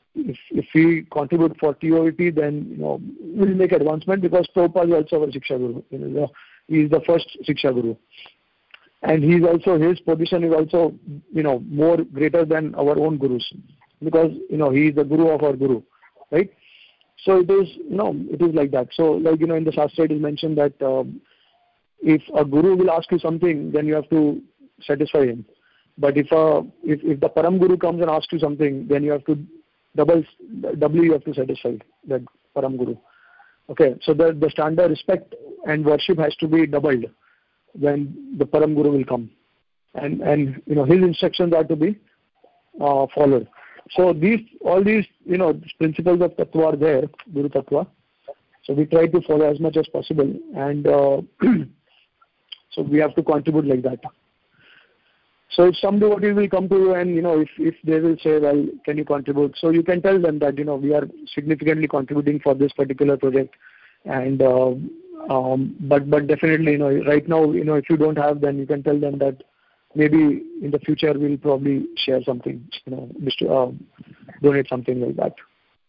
if if we contribute for T O E T, then you know we'll make advancement because Prabhupada is also our Shiksha Guru. You know, he is the first Shiksha Guru, and he's also his position is also you know more greater than our own gurus because you know he is the Guru of our Guru, right? So it is you know it is like that. So like you know in the Shastra it is mentioned that um, if a Guru will ask you something, then you have to satisfy him. But if uh, if if the Param Guru comes and asks you something, then you have to double doubly you have to satisfy that Param Guru. Okay, so the the standard respect and worship has to be doubled when the Param Guru will come, and and you know his instructions are to be uh, followed. So these all these you know principles of Tattva are there, Guru Tattva. So we try to follow as much as possible, and uh, so we have to contribute like that. So if some devotees will come to you and, you know, if, if they will say, well, can you contribute? So you can tell them that, you know, we are significantly contributing for this particular project. And, uh, um, but, but definitely, you know, right now, you know, if you don't have, then you can tell them that maybe in the future we'll probably share something, you know, just to, uh, donate something like that.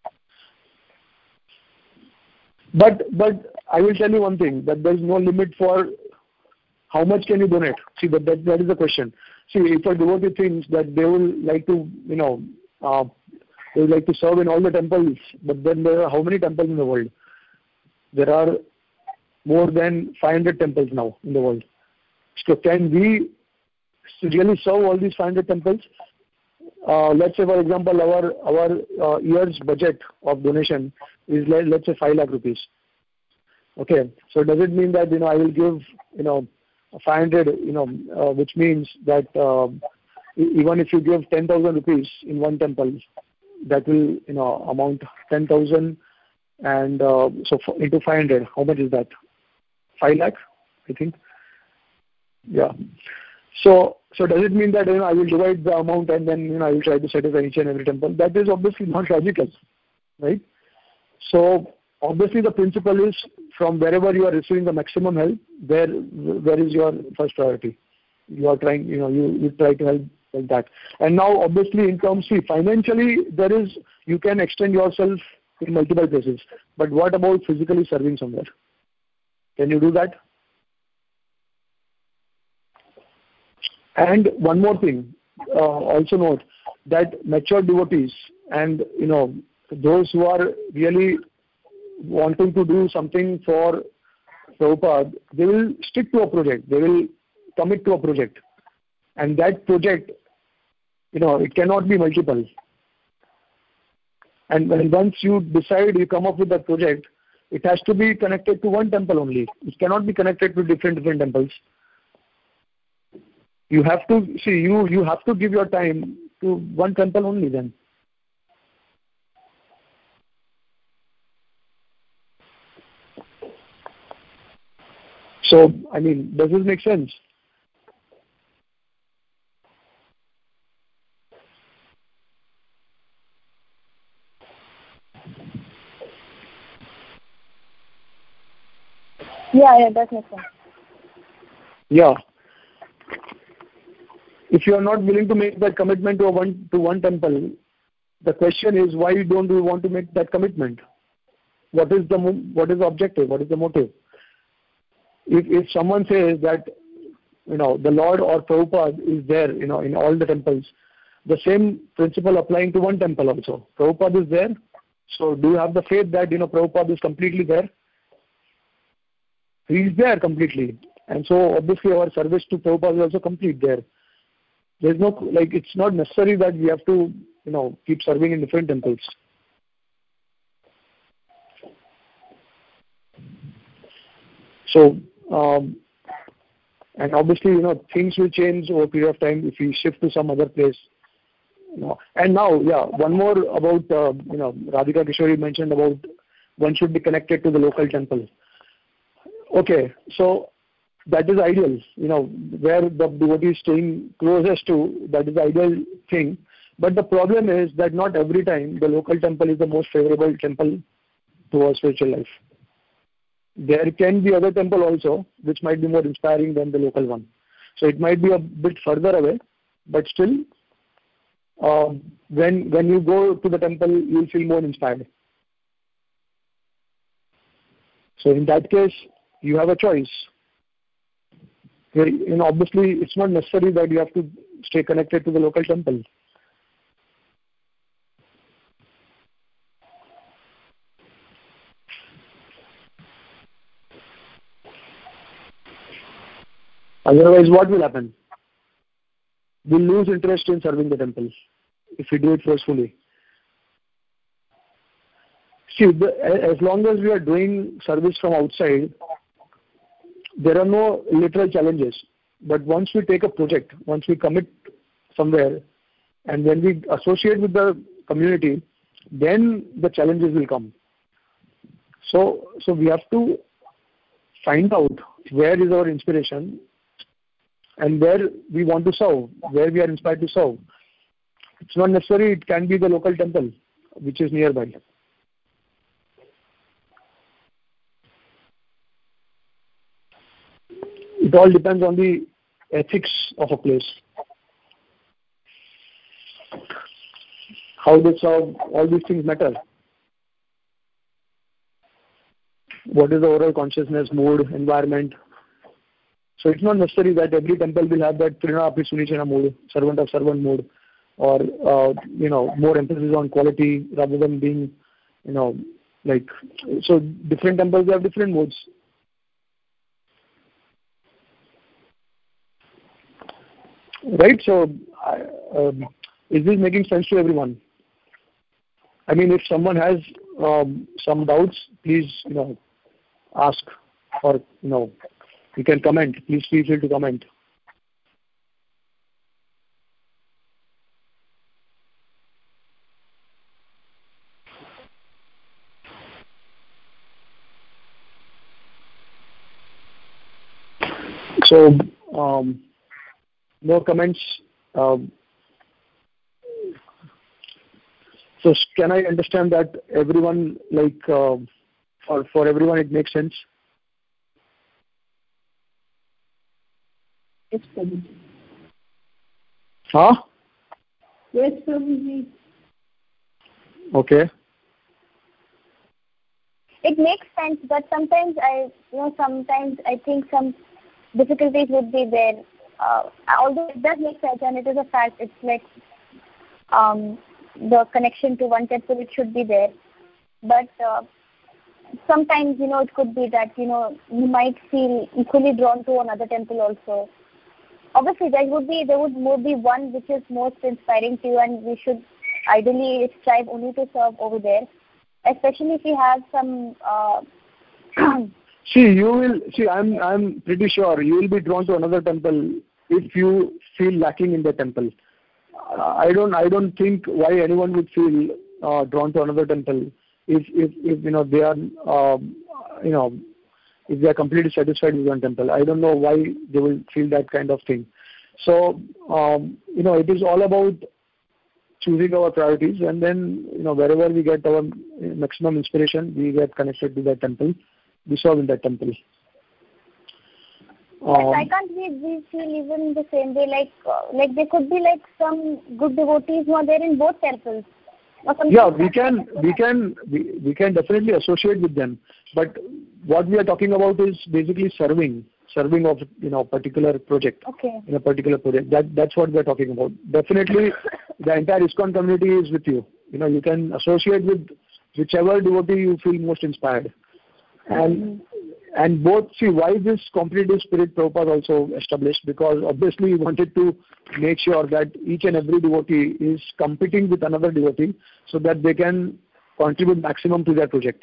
But, but I will tell you one thing, that there is no limit for how much can you donate. See, that, that, that is the question. See, if a devotee thinks that they will like to, you know, uh, they would like to serve in all the temples, but then there are how many temples in the world? There are more than five hundred temples now in the world. So can we really serve all these five hundred temples? Uh, let's say, for example, our our uh, year's budget of donation is, let, let's say, five lakh rupees. Okay, so does it mean that, you know, I will give, you know, five hundred, you know, uh, which means that uh, even if you give ten thousand rupees in one temple, that will, you know, amount ten thousand, and uh, so for, into five hundred, how much is that? five lakh, I think. Yeah. So, so does it mean that, you know, I will divide the amount and then, you know, I will try to satisfy each and every temple? That is obviously not logical, right? So, obviously the principle is from wherever you are receiving the maximum help, where where is your first priority? You are trying, you know, you, you try to help like that. And now obviously in terms, see, financially there is, you can extend yourself in multiple places. But what about physically serving somewhere? Can you do that? And one more thing, uh, also note that mature devotees and, you know, those who are really wanting to do something for Prabhupada, they will stick to a project. They will commit to a project. And that project, you know, it cannot be multiple. And when once you decide, you come up with that project, it has to be connected to one temple only. It cannot be connected to different, different temples. You have to, see, you, you have to give your time to one temple only then. So, I mean, does this make sense? Yeah, yeah, that makes sense. Yeah. If you are not willing to make that commitment to a one to one temple, the question is, why don't you want to make that commitment? What is the what is the objective? What is the motive? If if someone says that, you know, the Lord or Prabhupada is there, you know, in all the temples, the same principle applying to one temple also. Prabhupada is there, so do you have the faith that, you know, Prabhupada is completely there? He is there completely, and so obviously our service to Prabhupada is also complete there. There's no, like, it's not necessary that we have to, you know, keep serving in different temples. So, um, and obviously, you know, things will change over a period of time if we shift to some other place. You know. And now, yeah, one more about, uh, you know, Radhika Kishori mentioned about one should be connected to the local temple. Okay, so that is ideal, you know, where the devotee is staying closest to, that is the ideal thing. But the problem is that not every time the local temple is the most favorable temple to our spiritual life. There can be other temple also which might be more inspiring than the local one. So it might be a bit further away, but still uh, when when you go to the temple, you'll feel more inspired. So in that case, you have a choice. You know, obviously, it's not necessary that you have to stay connected to the local temple. Otherwise, what will happen? We'll lose interest in serving the temple if we do it forcefully. See, the, as long as we are doing service from outside, there are no literal challenges. But once we take a project, once we commit somewhere, and when we associate with the community, then the challenges will come. So, so we have to find out where is our inspiration and where we want to serve, where we are inspired to serve. It's not necessary, it can be the local temple, which is nearby. It all depends on the ethics of a place. How they serve, all these things matter. What is the overall consciousness, mood, environment? So it's not necessary that every temple will have that Trina Api Sunichana mood, servant of servant mood, or uh, you know, more emphasis on quality rather than being, you know, like, so different temples have different moods. Right? So, um, is this making sense to everyone? I mean, if someone has um, some doubts, please, you know, ask, or you know, you can comment. Please feel free to comment. So, um, no comments. Um, so, can I understand that everyone, like, uh, for for everyone, it makes sense? Yes, Prabhuji. Huh? Yes, Prabhuji. Okay. It makes sense, but sometimes I, you know, sometimes I think some difficulties would be there. Uh, although it does make sense, and it is a fact, it's like um, the connection to one temple, it should be there. But uh, sometimes, you know, it could be that, you know, you might feel equally drawn to another temple also. Obviously, there would be there would more be one which is most inspiring to you, and we should ideally strive only to serve over there, especially if we have some. Uh, see, you will see. I'm I'm pretty sure you will be drawn to another temple if you feel lacking in the temple. I don't I don't think why anyone would feel uh, drawn to another temple if if, if you know they are um, you know. if they are completely satisfied with one temple. I don't know why they will feel that kind of thing. So, um, you know, it is all about choosing our priorities, and then, you know, wherever we get our maximum inspiration, we get connected to that temple, we serve in that temple. Yes, um, I can't we, we feel even the same way, like, uh, like there could be like some good devotees who are there in both temples. Yeah, we can, we can, we, we can definitely associate with them. But what we are talking about is basically serving, serving of, you know, particular project. Okay. In a particular project. That that's what we are talking about. Definitely, the entire ISKCON community is with you. You know, you can associate with whichever devotee you feel most inspired. And mm-hmm. and both, see, why this competitive spirit Prabhupada also established, because obviously he wanted to make sure that each and every devotee is competing with another devotee so that they can contribute maximum to their project.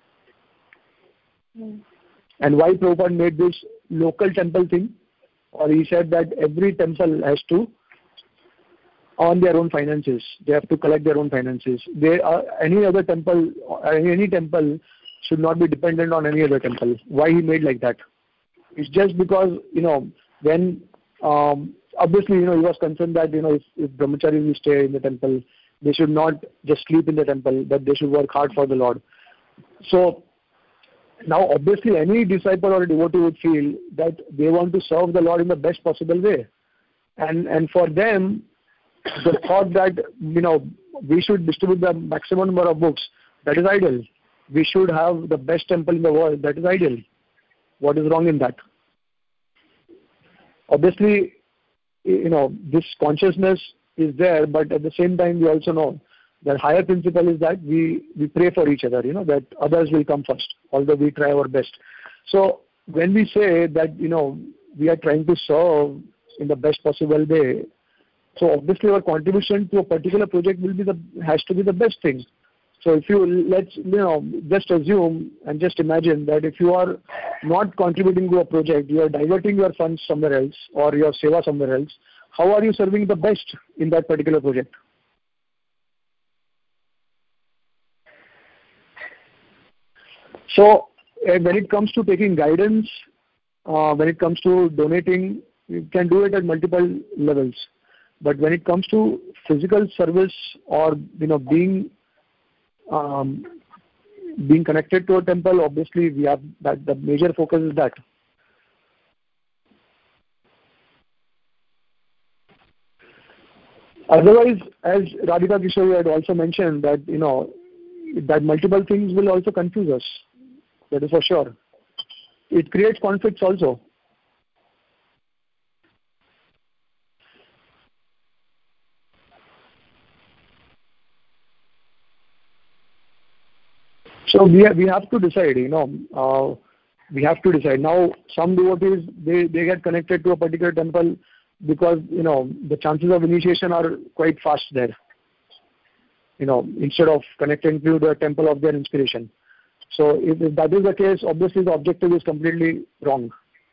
Mm. And why Prabhupada made this local temple thing, or he said that every temple has to on their own finances. They have to collect their own finances. They are, any other temple, any temple should not be dependent on any other temple. Why he made like that? It's just because, you know, when, um, obviously, you know, he was concerned that, you know, if, if brahmacharis will stay in the temple, they should not just sleep in the temple, but they should work hard for the Lord. So, now obviously any disciple or devotee would feel that they want to serve the Lord in the best possible way. And, and for them, The thought that, you know, we should distribute the maximum number of books, that is ideal. We should have the best temple in the world, that is ideal. What is wrong in that? Obviously, you know, this consciousness is there, but at the same time, we also know that higher principle is that we, we pray for each other, you know, that others will come first, although we try our best. So when we say that, you know, we are trying to serve in the best possible way, so obviously our contribution to a particular project will be the, has to be the best thing. So if you, let's, you know, just assume and just imagine that if you are not contributing to a project, you are diverting your funds somewhere else or your seva somewhere else, how are you serving the best in that particular project? So uh, when it comes to taking guidance, uh, when it comes to donating, you can do it at multiple levels. But when it comes to physical service or, you know, being um, being connected to a temple, obviously we have that, the major focus is that. Otherwise, as Radhika Kishore had also mentioned, that, you know, that multiple things will also confuse us. That is for sure. It creates conflicts also. So we have, we have to decide, you know, uh, we have to decide. Now, some devotees, they, they get connected to a particular temple because, you know, the chances of initiation are quite fast there. You know, instead of connecting to the temple of their inspiration. So if, if that is the case, obviously the objective is completely wrong.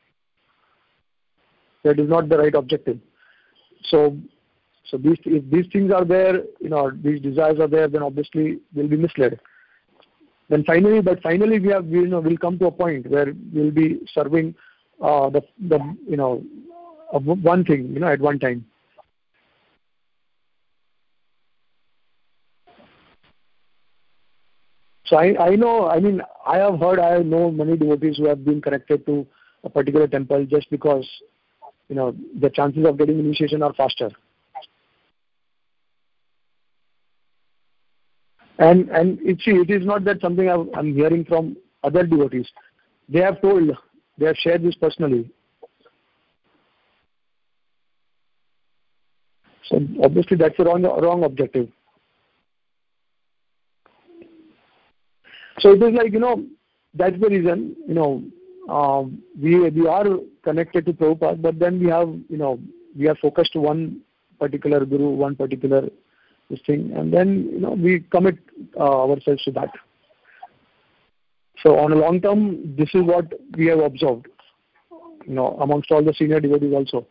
That is not the right objective. So, so these, if these things are there, you know, these desires are there, then obviously they'll be misled. Then finally, but finally we have, we, you know, we'll come to a point where we'll be serving uh, the, the, you know, uh, one thing, you know, at one time. So I, I know, I mean, I have heard, I know many devotees who have been connected to a particular temple just because, you know, the chances of getting initiation are faster. And and it, see, it is not that something I've, I'm hearing from other devotees. They have told, they have shared this personally. So obviously that's a wrong, wrong objective. So it is like, you know, that's the reason, you know, um, we we are connected to Prabhupada, but then we have, you know, we are focused to one particular guru, one particular this thing, and then, you know, we commit uh, ourselves to that. So on a long term, this is what we have observed, you know, amongst all the senior devotees also.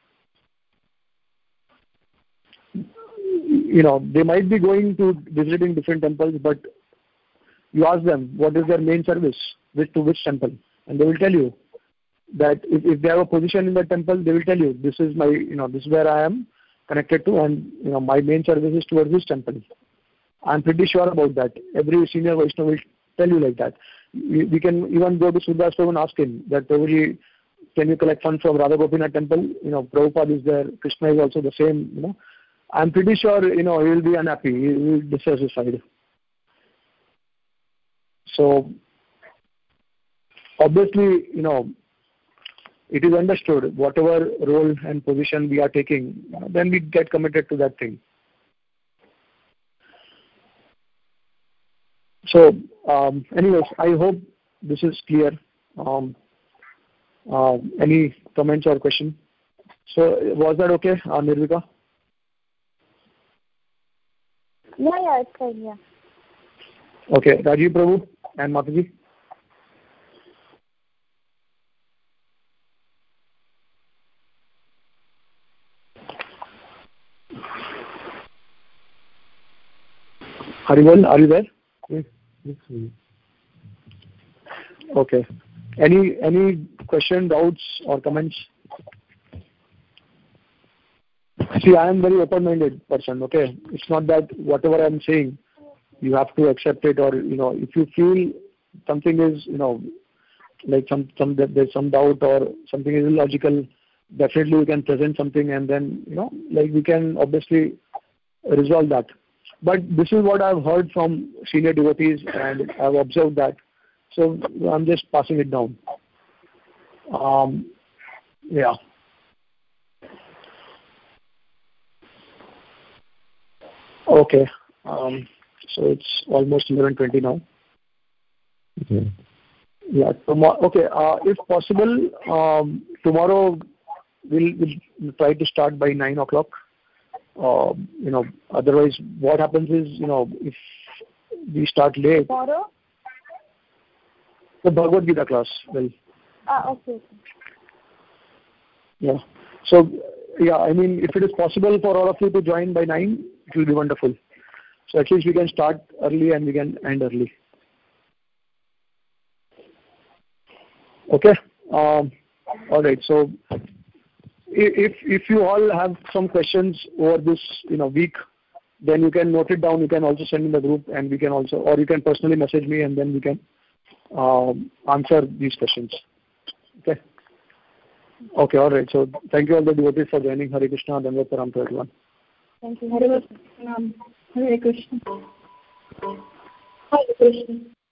You know, they might be going to visiting different temples, but you ask them what is their main service, which to which temple, and they will tell you that if, if they have a position in the temple, they will tell you this is my, you know, this is where I am connected to, and, you know, my main service is towards this temple. I'm pretty sure about that. Every senior Vaishnava will tell you like that. We, we can even go to Surdas Prabhu and ask him that, Prabhuji, can you collect funds from Radha Gopinath temple? You know, Prabhupada is there, Krishna is also the same, you know. I'm pretty sure, you know, he will be unhappy, he will be dissatisfied. So, obviously, you know, it is understood, whatever role and position we are taking, then we get committed to that thing. So, um, anyways, I hope this is clear. Um, uh, any comments or question? So, was that okay, uh, Nirvika? Yeah, yeah, it's fine, yeah. Okay, Rajiv Prabhu and Mataji. Haribol, are you there? Yes, yes, yes. Okay. Any any question, doubts, or comments? See, I am very open-minded person. Okay, it's not that whatever I am saying, you have to accept it, or, you know, if you feel something is, you know, like some some there's some doubt or something is illogical, definitely we can present something, and then, you know, like we can obviously resolve that. But this is what I've heard from senior devotees, and I've observed that. So I'm just passing it down. Um, yeah. Okay. Um, so it's almost eleven twenty now. Okay. Yeah. Tomorrow. Okay. Uh, if possible, um, tomorrow we'll, we'll try to start by nine o'clock. Uh, you know, otherwise, what happens is, you know, if we start late. Tomorrow? The Bhagavad Gita class. Well. Ah, okay. Yeah. So, yeah, I mean, if it is possible for all of you to join by nine, it will be wonderful. So at least we can start early and we can end early. Okay. Um, all right. So, if if you all have some questions over this, you know, week, then you can note it down. You can also send in the group, and we can also, or you can personally message me, and then we can um, answer these questions. Okay. Okay. All right. So thank you all the devotees for joining. Hare Krishna. Dandavat Pranam to everyone. Thank you. Hare Krishna. Hare Krishna. Hare Krishna.